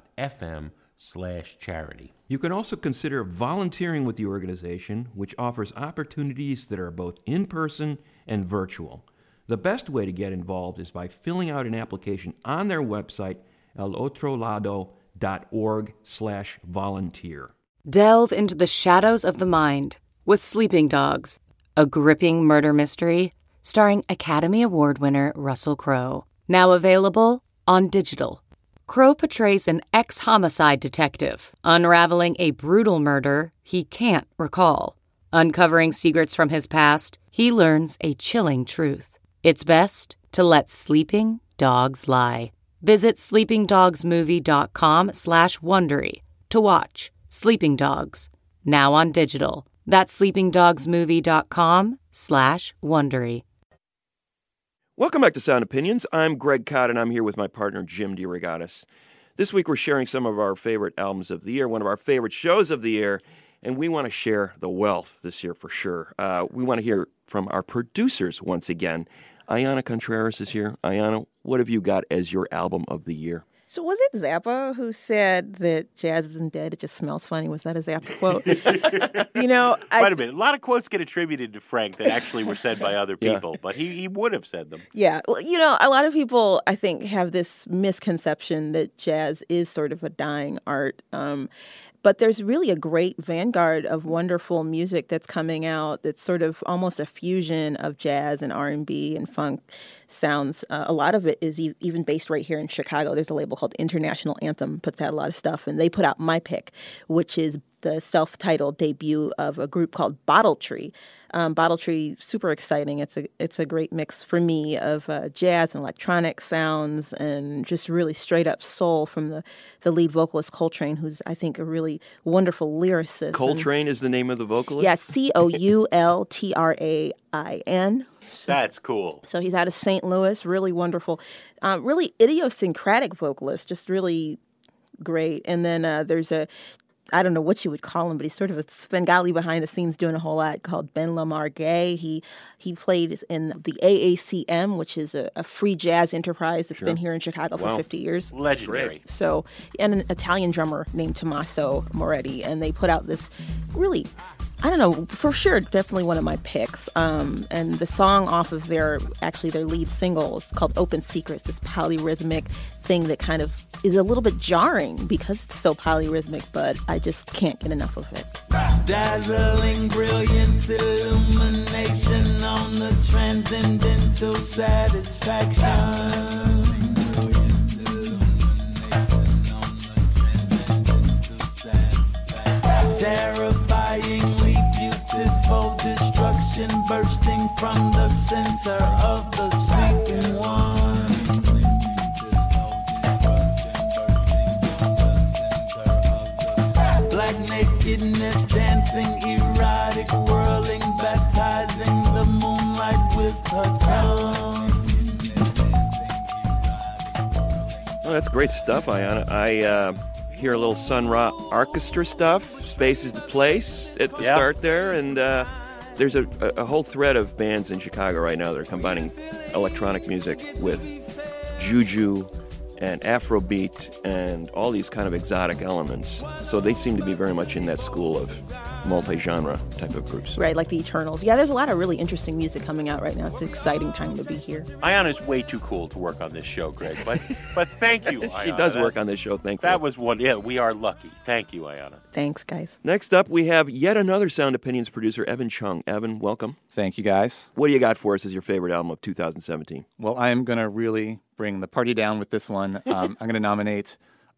slash charity. You can also consider volunteering with the organization, which offers opportunities that are both in-person and virtual. The best way to get involved is by filling out an application on their website, elotrolado.org slash volunteer. Delve into the shadows of the mind with Sleeping Dogs, a gripping murder mystery starring Academy Award winner Russell Crowe. Now available on digital. Crowe portrays an ex-homicide detective unraveling a brutal murder he can't recall. Uncovering secrets from his past, he learns a chilling truth. It's best to let sleeping dogs lie. Visit sleepingdogsmovie.com slash Wondery to watch Sleeping Dogs, now on digital. That's sleepingdogsmovie.com slash Wondery. Welcome back to Sound Opinions. I'm Greg Cott, and I'm here with my partner, Jim DeRogatis. This week, we're sharing some of our favorite albums of the year, one of our favorite shows of the year, and we want to share the wealth this year for sure. Uh, we want to hear from our producers once again. Ayana Contreras is here. Ayana, what have you got as your album of the year? So was it Zappa who said that jazz isn't dead, it just smells funny? Was that a Zappa quote? you know, I, Wait a minute. A lot of quotes get attributed to Frank that actually were said by other people, yeah. but he, he would have said them. Yeah. Well, you know, a lot of people, I think, have this misconception that jazz is sort of a dying art. Um, But there's really a great vanguard of wonderful music that's coming out that's sort of almost a fusion of jazz and R and B and funk sounds. Uh, a lot of it is e- even based right here in Chicago. There's a label called International Anthem, puts out a lot of stuff, and they put out my pick, which is the self-titled debut of a group called Bottle Tree. Um, Bottle Tree, super exciting. It's a it's a great mix for me of uh, jazz and electronic sounds and just really straight up soul from the, the lead vocalist Coltrane, who's I think a really wonderful lyricist. Coltrane and, is the name of the vocalist? Yeah, C O U L T R A I N. So, That's cool. So he's out of Saint Louis, really wonderful, um, really idiosyncratic vocalist, just really great. And then uh, there's a I don't know what you would call him, but he's sort of a Svengali behind the scenes doing a whole lot called Ben Lamar Gay. He he played in the A A C M, which is a, a free jazz enterprise that's sure. been here in Chicago wow. for fifty years. Legendary. So, and an Italian drummer named Tommaso Moretti, and they put out this really, I don't know, for sure, definitely one of my picks. Um, and the song off of their, actually their lead single is called Open Secrets, this polyrhythmic thing that kind of is a little bit jarring because it's so polyrhythmic, but I just can't get enough of it. Dazzling brilliance, illumination on the transcendental satisfaction. Terrifyingly beautiful destruction bursting from the center of the sleeping one. Black nakedness dancing, erotic whirling, baptizing the moonlight with her tongue. Oh, that's great stuff, Ayana. I uh, hear a little Sun Ra orchestra stuff. Space is the place at the yep. start there, and uh, there's a, a whole thread of bands in Chicago right now that are combining electronic music with juju and Afrobeat and all these kind of exotic elements. So they seem to be very much in that school of multi-genre type of groups. Right, like the Eternals. Yeah, there's a lot of really interesting music coming out right now. It's an exciting time to be here. Ayana's way too cool to work on this show, Greg, but but thank you, Ayana. She does work on this show, thank you. That was one, yeah, we are lucky. Thank you, Ayana. Thanks, guys. Next up, we have yet another Sound Opinions producer, Evan Chung. Evan, welcome. Thank you, guys. What do you got for us as your favorite album of two thousand seventeen? Well, I am going to really bring the party down with this one. Um, I'm going to nominate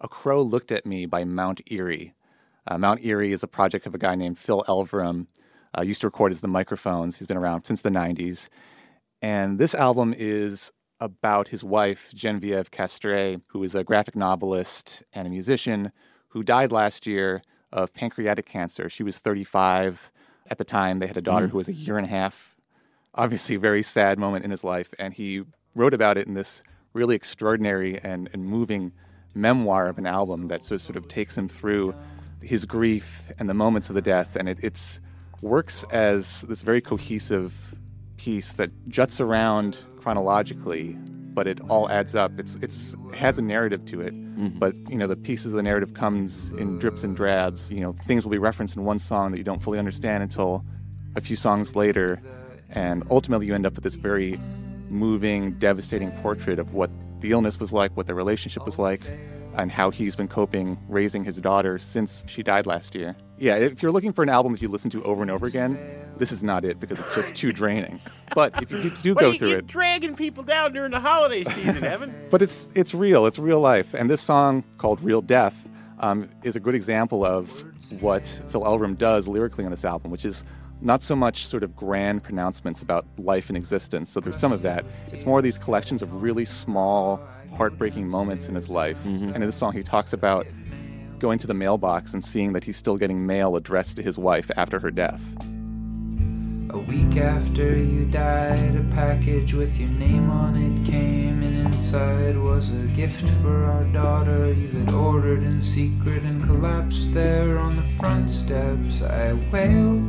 A Crow Looked at Me by Mount Erie. Uh, Mount Erie is a project of a guy named Phil Elverum. Uh, used to record as The Microphones. He's been around since the nineties. And this album is about his wife, Genevieve Castret, who is a graphic novelist and a musician who died last year of pancreatic cancer. She was thirty-five at the time. They had a daughter mm. who was a year and a half. Obviously, a very sad moment in his life. And he wrote about it in this really extraordinary and, and moving memoir of an album that just sort of takes him through his grief and the moments of the death. And it it's works as this very cohesive piece that juts around chronologically, but it all adds up. It's it's it has a narrative to it, mm-hmm. but you know the pieces of the narrative comes in drips and drabs. You know, things will be referenced in one song that you don't fully understand until a few songs later, and ultimately you end up with this very moving, devastating portrait of what the illness was like, what the relationship was like, and how he's been coping raising his daughter since she died last year. Yeah, if you're looking for an album that you listen to over and over again, this is not it because it's just too draining. But if you do go you, through you're it... dragging people down during the holiday season, Evan. But it's it's real. It's real life. And this song, called Real Death, um, is a good example of what Phil Elverum does lyrically on this album, which is not so much sort of grand pronouncements about life and existence. So there's some of that. It's more these collections of really small, heartbreaking moments in his life. Mm-hmm. And in this song, he talks about going to the mailbox and seeing that he's still getting mail addressed to his wife after her death. A week after you died, a package with your name on it came, and inside was a gift for our daughter you had ordered in secret and collapsed there on the front steps. I wailed.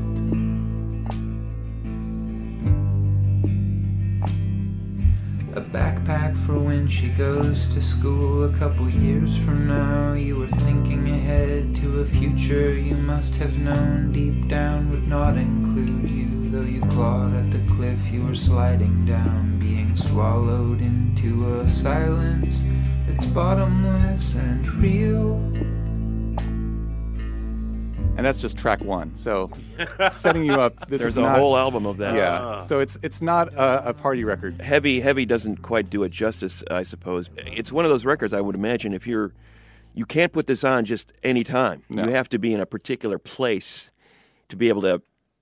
A backpack for when she goes to school a couple years from now. You were thinking ahead to a future you must have known deep down would not include you. Though you clawed at the cliff you were sliding down, being swallowed into a silence that's bottomless and real. And that's just track one. So setting you up. This There's is a not, whole album of that. Yeah. So it's it's not a, a party record. Heavy, heavy doesn't quite do it justice, I suppose. It's one of those records I would imagine if you're, you can't put this on just any time. No. You have to be in a particular place to be able to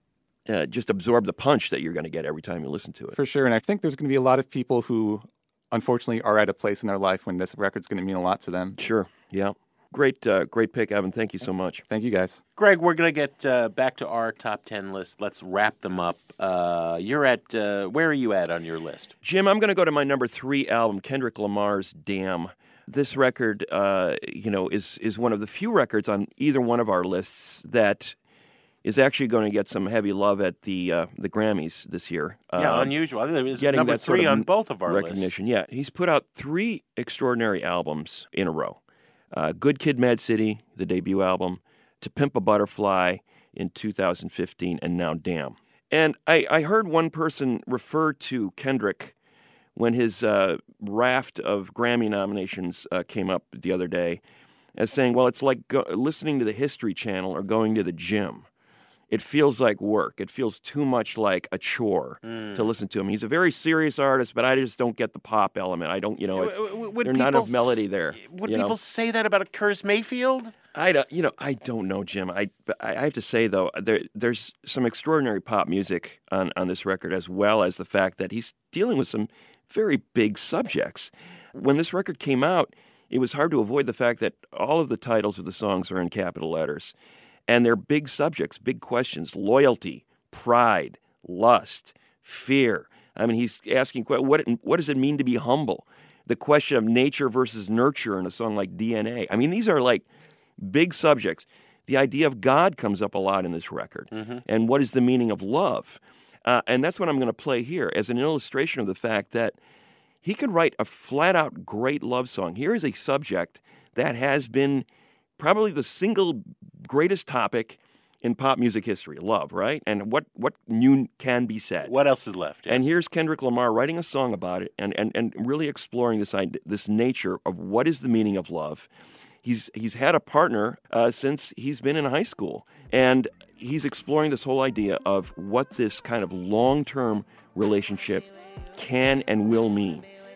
uh, just absorb the punch that you're going to get every time you listen to it. For sure. And I think there's going to be a lot of people who, unfortunately, are at a place in their life when this record's going to mean a lot to them. Sure. Yeah. Great, uh, great pick, Evan. Thank you so much. Thank you, guys. Greg, we're going to get uh, back to our top ten list. Let's wrap them up. Uh, you're at, uh, where are you at on your list? Jim, I'm going to go to my number three album, Kendrick Lamar's Damn. This record, uh, you know, is is one of the few records on either one of our lists that is actually going to get some heavy love at the uh, the Grammys this year. Yeah, um, unusual. I think it was getting number that three sort of on both of our recognition. lists. Yeah, he's put out three extraordinary albums in a row. Uh, Good Kid, Mad City, the debut album, To Pimp a Butterfly in two thousand fifteen, and now Damn. And I, I heard one person refer to Kendrick when his uh, raft of Grammy nominations uh, came up the other day as saying, well, it's like go- listening to the History Channel or going to the gym. It feels like work. It feels too much like a chore mm. to listen to him. He's a very serious artist, but I just don't get the pop element. I don't, you know, it's, there's not enough melody there. Would you people know? say that about a Curtis Mayfield? I don't, you know, I don't know, Jim. I, I have to say though, there, there's some extraordinary pop music on, on this record, as well as the fact that he's dealing with some very big subjects. When this record came out, it was hard to avoid the fact that all of the titles of the songs are in capital letters. And they're big subjects, big questions: loyalty, pride, lust, fear. I mean, he's asking, what, what does it mean to be humble? The question of nature versus nurture in a song like D N A. I mean, these are like big subjects. The idea of God comes up a lot in this record. Mm-hmm. And what is the meaning of love? Uh, and that's what I'm going to play here as an illustration of the fact that he could write a flat-out great love song. Here is a subject that has been probably the single greatest topic in pop music history, love, right? And what, what new can be said? What else is left? Yeah. And here's Kendrick Lamar writing a song about it and, and, and really exploring this idea, this nature of what is the meaning of love. He's he's had a partner uh, since he's been in high school, and he's exploring this whole idea of what this kind of long-term relationship can and will mean.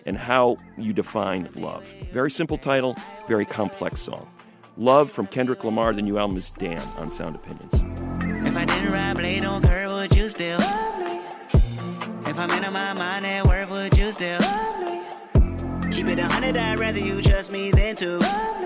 and how you define love. Very simple title, very complex song. Love from Kendrick Lamar. The new album is Damn on Sound Opinions. If I didn't ride blade on curve, would you still? If I'm in my mind at work, would you still? Keep it a hundred, I'd rather you trust me than to.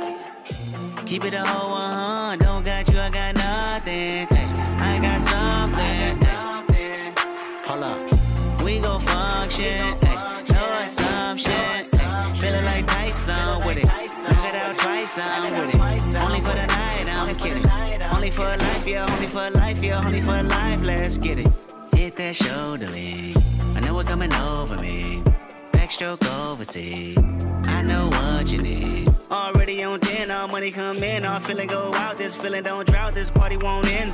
Keep it a whole one, don't got you, I got nothing. Hey, I got something. Hey, hold up, we gon' function. Hey, no assumption. Hey, feeling like Tyson with it. Knock it out twice, I'm with it. Only for the night, I'm kidding. Only for life, yeah, only for life, yeah, only for life, let's get it. Hit that shoulder lean, I know it coming over me. Backstroke overseas, I know what you need. Already on ten, all money come in, all feeling go out. This feeling don't drought, this party won't end.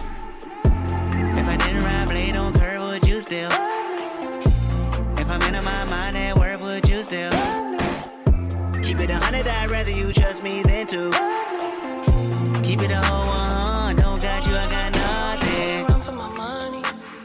If I didn't ride blade on curve, would you still? If I'm in my mind at work, would you still? Keep it a hundred, I'd rather you trust me than to. Keep it a whole one, don't got you, I got nothing. Run for my money.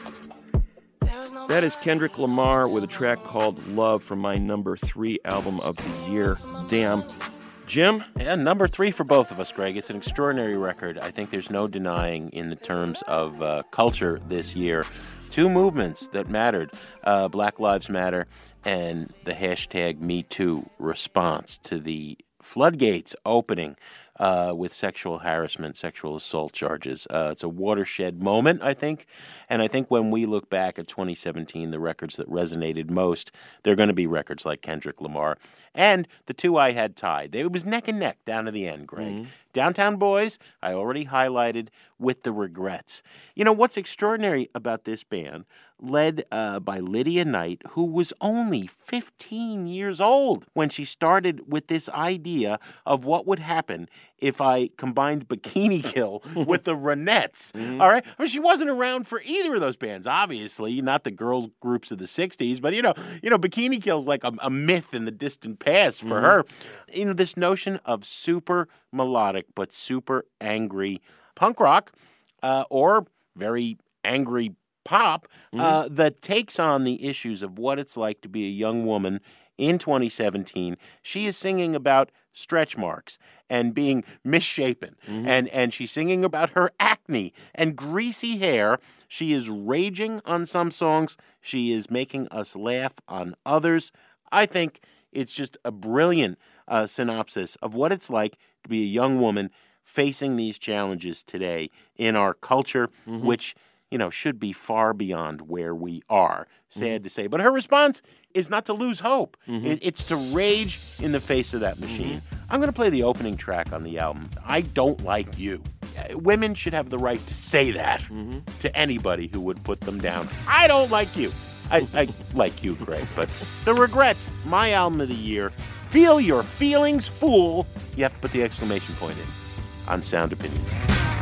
That is Kendrick Lamar with a track called Love from my number three album of the year, Damn. Jim? Yeah, number three for both of us, Greg. It's an extraordinary record. I think there's no denying in the terms of uh, culture this year. Two movements that mattered, uh, Black Lives Matter and the hashtag Me Too response to the floodgates opening uh, with sexual harassment, sexual assault charges. Uh, it's a watershed moment, I think. And I think when we look back at twenty seventeen, the records that resonated most, they're going to be records like Kendrick Lamar. And the two I had tied. It was neck and neck down to the end, Greg. Mm-hmm. Downtown Boys, I already highlighted with The Regrets. You know, what's extraordinary about this band, led uh, by Lydia Knight, who was only fifteen years old when she started with this idea of what would happen if I combined Bikini Kill with the Ronettes. Mm-hmm. All right? I mean, she wasn't around for either of those bands, obviously, not the girl groups of the sixties, but, you know, you know, Bikini Kill's like a, a myth in the distant past for mm-hmm. her. You know, this notion of super melodic but super angry punk rock uh, or very angry pop uh, mm-hmm. that takes on the issues of what it's like to be a young woman in twenty seventeen. She is singing about stretch marks and being misshapen. Mm-hmm. And, and she's singing about her acne and greasy hair. She is raging on some songs. She is making us laugh on others. I think it's just a brilliant uh, synopsis of what it's like to be a young woman facing these challenges today in our culture, mm-hmm. which, you know, should be far beyond where we are. Sad mm-hmm. to say. But her response is not to lose hope. Mm-hmm. It, it's to rage in the face of that machine. Mm-hmm. I'm going to play the opening track on the album, I Don't Like You. Uh, women should have the right to say that mm-hmm. to anybody who would put them down. I don't like you. I, I like you, Greg, but The Regrets, my album of the year. Feel your feelings, fool. You have to put the exclamation point in on Sound Opinions.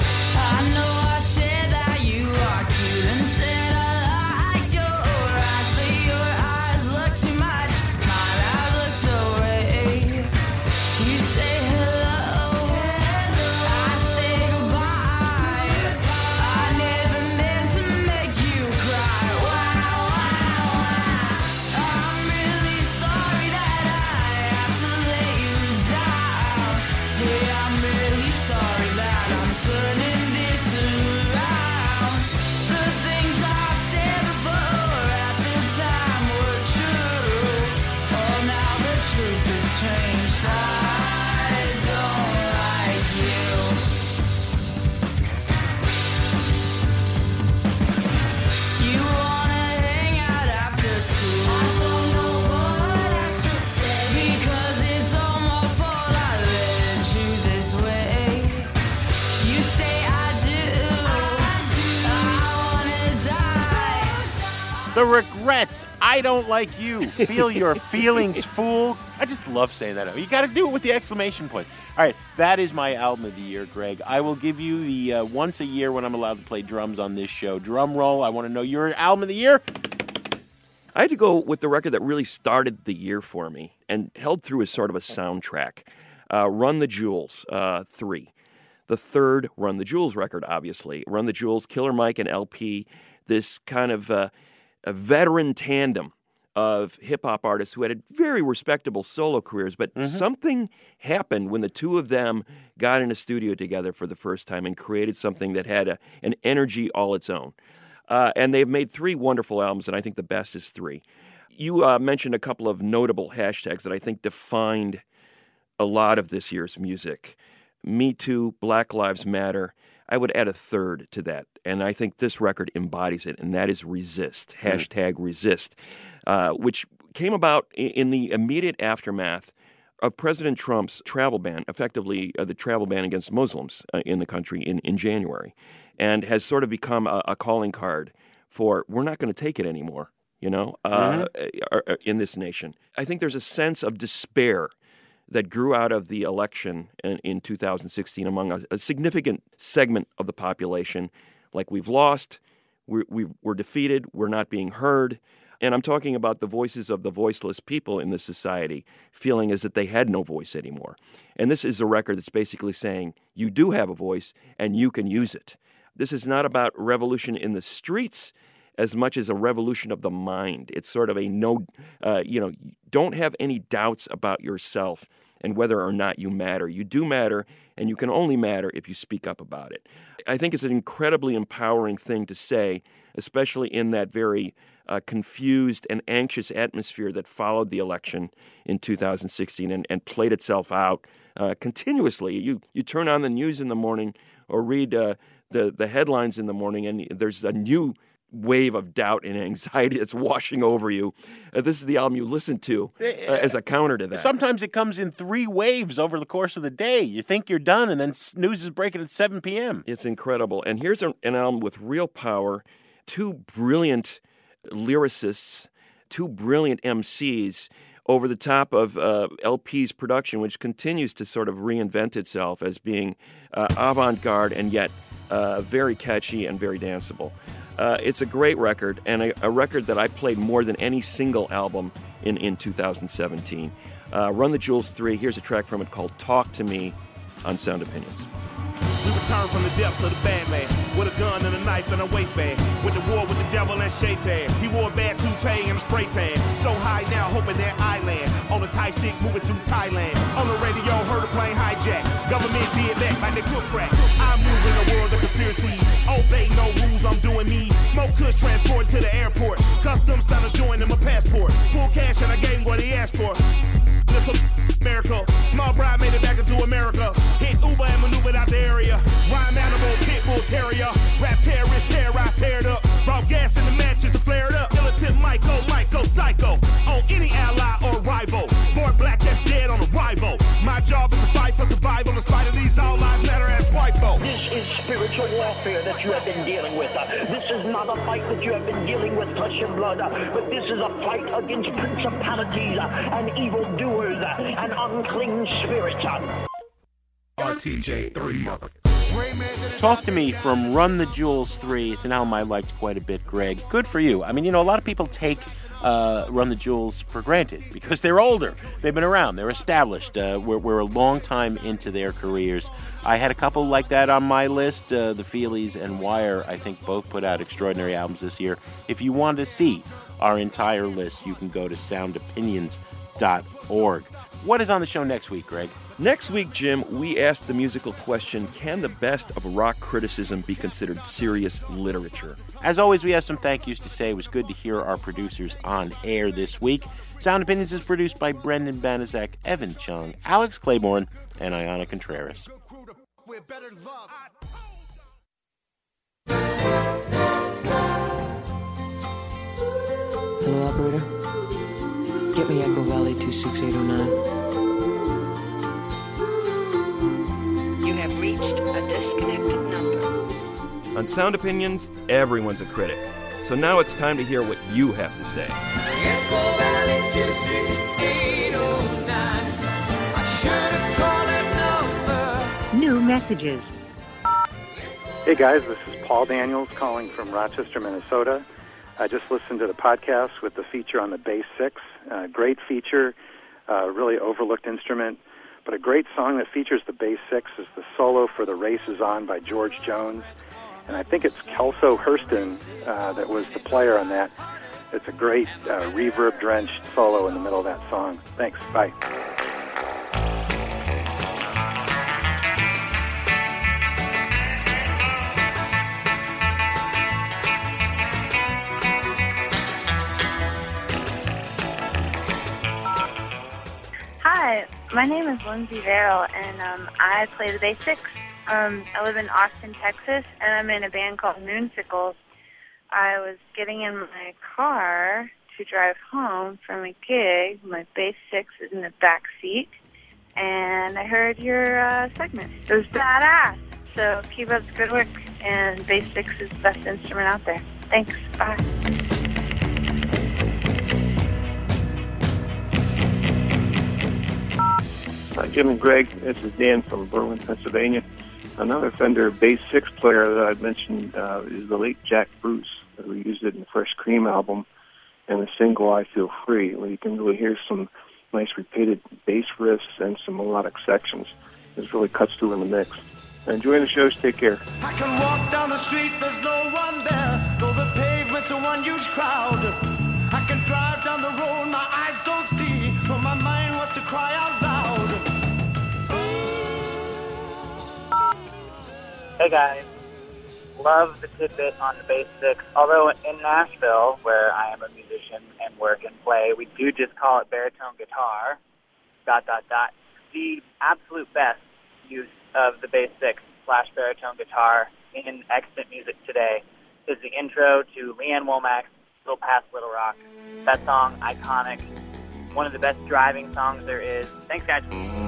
I know I said that you are cute and said I liked your eyes, but your eyes look too much. Might have looked away. You say hello, I say goodbye. I never meant to make you cry. Wow, wow, wow. I'm really sorry that I have to let you down. Hey, I'm really sorry that I'm turning this around. The things I've said before at the time were true. Oh, now the truth has changed. I don't like you. You wanna hang out after school? I don't know what I should say, because it's all my fault I led you this way. You say I do, I wanna die. The Regrets, I Don't Like You. Feel your feelings, fool. I just love saying that. You got to do it with the exclamation point. All right, that is my album of the year, Greg. I will give you the uh, once a year when I'm allowed to play drums on this show. Drum roll. I want to know your album of the year. I had to go with the record that really started the year for me and held through as sort of a soundtrack. Uh, Run the Jewels, uh, three. The third Run the Jewels record, obviously. Run the Jewels, Killer Mike and L P, this kind of uh, a veteran tandem of hip-hop artists who had very respectable solo careers, but Mm-hmm. something happened when the two of them got in a studio together for the first time and created something that had a, an energy all its own. Uh, and they've made three wonderful albums, and I think the best is three. You uh, mentioned a couple of notable hashtags that I think defined a lot of this year's music. Me Too, Black Lives Matter. I would add a third to that, and I think this record embodies it, and that is Resist, Mm. hashtag Resist, uh, which came about in, in the immediate aftermath of President Trump's travel ban, effectively uh, the travel ban against Muslims uh, in the country in, in January, and has sort of become a, a calling card for we're not going to take it anymore, you know, uh, mm-hmm. in this nation. I think there's a sense of despair that grew out of the election in, in two thousand sixteen among a, a significant segment of the population. Like, we've lost, we're, we, we're defeated, we're not being heard. And I'm talking about the voices of the voiceless people in this society feeling as if they had no voice anymore. And this is a record that's basically saying, you do have a voice and you can use it. This is not about revolution in the streets as much as a revolution of the mind. It's sort of a no, uh, you know, don't have any doubts about yourself and whether or not you matter. You do matter, and you can only matter if you speak up about it. I think it's an incredibly empowering thing to say, especially in that very uh, confused and anxious atmosphere that followed the election in two thousand sixteen and, and played itself out uh, continuously. You you turn on the news in the morning or read uh, the, the headlines in the morning, and there's a new wave of doubt and anxiety that's washing over you. Uh, this is the album you listen to uh, as a counter to that. Sometimes it comes in three waves over the course of the day. You think you're done, and then news is breaking at seven p.m. It's incredible. And here's a, an album with real power, two brilliant lyricists, two brilliant M Cs over the top of uh, L P's production, which continues to sort of reinvent itself as being uh, avant-garde and yet uh, very catchy and very danceable. Uh, it's a great record, and a, a record that I played more than any single album in, in two thousand seventeen. Uh, Run the Jewels three, here's a track from it called Talk to Me on Sound Opinions. We return from the depths of the Batman with a gun and a knife and a waistband. With the war with the devil and Shaitan. He wore a bad toupee and a spray tan. So high now, hoping that I land on a Thai stick moving through Thailand. On the radio, heard a plane hijack. Government did that like they cook crack. I move in a world of conspiracies. Obey no rules, I'm doing me. Smoke kush transport to the airport. Customs found a joint in my passport. Full cash and I gave him what he asked for. This a miracle. Small bride made it back into America. Hit Uber and maneuvered out the area. Rhyme animal, pit bull terrier. Rap terrorist, terrorized, teared up. Brought gas in the matches to flare it up. Militant Michael, Michael, psycho. On any ally or rival. Born black, that's dead on arrival. My job is to fight for survival. In spite of these, all lives matter as white folk. This is spiritual warfare that you have been dealing with. Uh, this is not a fight that you have been dealing with flesh and blood, uh, but this is a fight against principalities uh, and evildoers uh, and unclean spirits. Uh. R T J three, mother. Talk to Me from Run the Jewels three. It's an album I liked quite a bit, Greg. Good for you. I mean, you know, a lot of people take uh, Run the Jewels for granted because they're older. They've been around. They're established. Uh, we're, we're a long time into their careers. I had a couple like that on my list. Uh, the Feelies and Wire, I think, both put out extraordinary albums this year. If you want to see our entire list, you can go to sound opinions dot org. What is on the show next week, Greg? Next week, Jim, we asked the musical question, can the best of rock criticism be considered serious literature? As always, we have some thank yous to say. It was good to hear our producers on air this week. Sound Opinions is produced by Brendan Banaszak, Evan Chung, Alex Claiborne, and Ayana Contreras. Hello, operator. Get me Echo Valley two six eight oh nine. You have reached a disconnected number. On Sound Opinions, everyone's a critic. So now it's time to hear what you have to say. Echo Valley two six eight oh nine. I should have called that number. New messages. Hey guys, this is Paul Daniels calling from Rochester, Minnesota. I just listened to the podcast with the feature on the bass six. Uh, great feature, uh, really overlooked instrument. But a great song that features the bass six is the solo for The Race Is On by George Jones. And I think it's Kelso Hurston uh, that was the player on that. It's a great uh, reverb-drenched solo in the middle of that song. Thanks. Bye. Hi, my name is Lindsay Verrill, and um, I play the bass six. Um, I live in Austin, Texas, and I'm in a band called Moonsicles. I was getting in my car to drive home from a gig. My bass six is in the back seat, and I heard your uh, segment. It was badass. So keep up the good work, and bass six is the best instrument out there. Thanks. Bye. Hi, Jim and Greg. This is Dan from Berlin, Pennsylvania. Another Fender bass six player that I've mentioned uh, is the late Jack Bruce, who used it in the Fresh Cream album and the single I Feel Free, where you can really hear some nice repeated bass riffs and some melodic sections. It really cuts through in the mix. Enjoy the shows. Take care. I can walk down the street, there's no one there, though the pavement's a one huge crowd. I can drive down the road, my eyes don't see, but my mind wants to cry out loud. Hey guys, love the tidbit on the bass six. Although in Nashville, where I am a musician and work and play, we do just call it baritone guitar, dot, dot, dot. The absolute best use of the bass six slash baritone guitar in extant music today is the intro to Leanne Womack's Little Past Little Rock. That song, iconic, one of the best driving songs there is. Thanks, guys.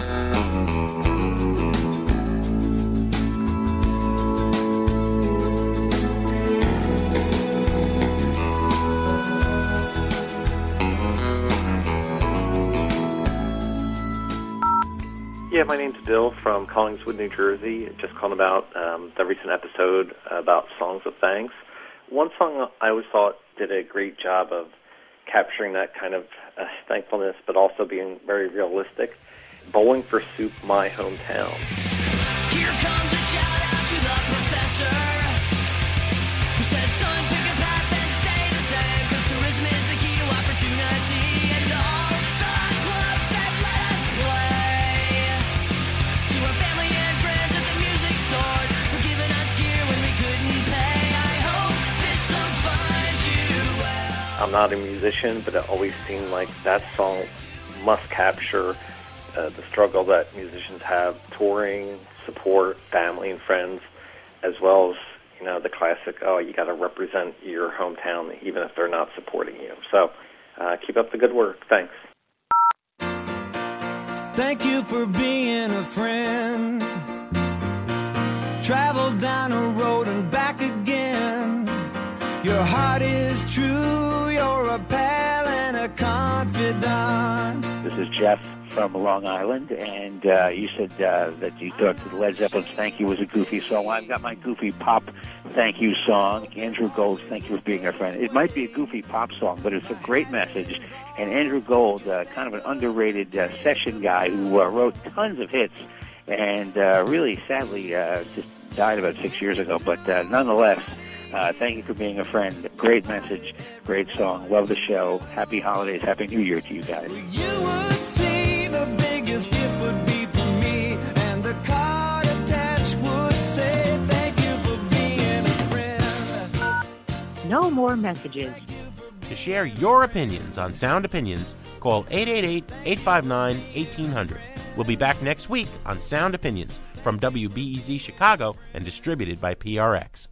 Yeah, my name's Bill from Collingswood, New Jersey. Just calling about um, the recent episode about songs of thanks. One song I always thought did a great job of capturing that kind of uh, thankfulness, but also being very realistic. Bowling for Soup, My Hometown. Here comes a shout out to the professor who said, son, pick a path and stay the same, because charisma is the key to opportunity and all the clubs that let us play. To our family and friends at the music stores for giving us gear when we couldn't pay. I hope this song finds you well. I'm not a musician, but it always seemed like that song must capture uh, the struggle that musicians have touring, support, family and friends, as well as, you know, the classic, oh, you got to represent your hometown even if they're not supporting you. So uh, keep up the good work. Thanks. Thank you for being a friend. Travel down a road and back again. Your heart is true, you're a pal and a confidant. This is Jeff from Long Island, and uh, you said uh, that you thought Led Zeppelin's Thank You was a goofy song. Well, I've got my goofy pop thank you song, Andrew Gold's Thank You for Being a Friend. It might be a goofy pop song, but it's a great message. And Andrew Gold, uh, kind of an underrated uh, session guy who uh, wrote tons of hits and uh, really, sadly, uh, just died about six years ago. But uh, nonetheless, uh, thank you for being a friend. Great message, great song. Love the show. Happy holidays, Happy New Year to you guys. You would see the biggest gift would be for me, and the card attached would say thank you for being a friend. No more messages. To share your opinions on Sound Opinions, call eight eight eight, eight five nine, eighteen hundred. We'll be back next week on Sound Opinions from W B E Z Chicago and distributed by P R X.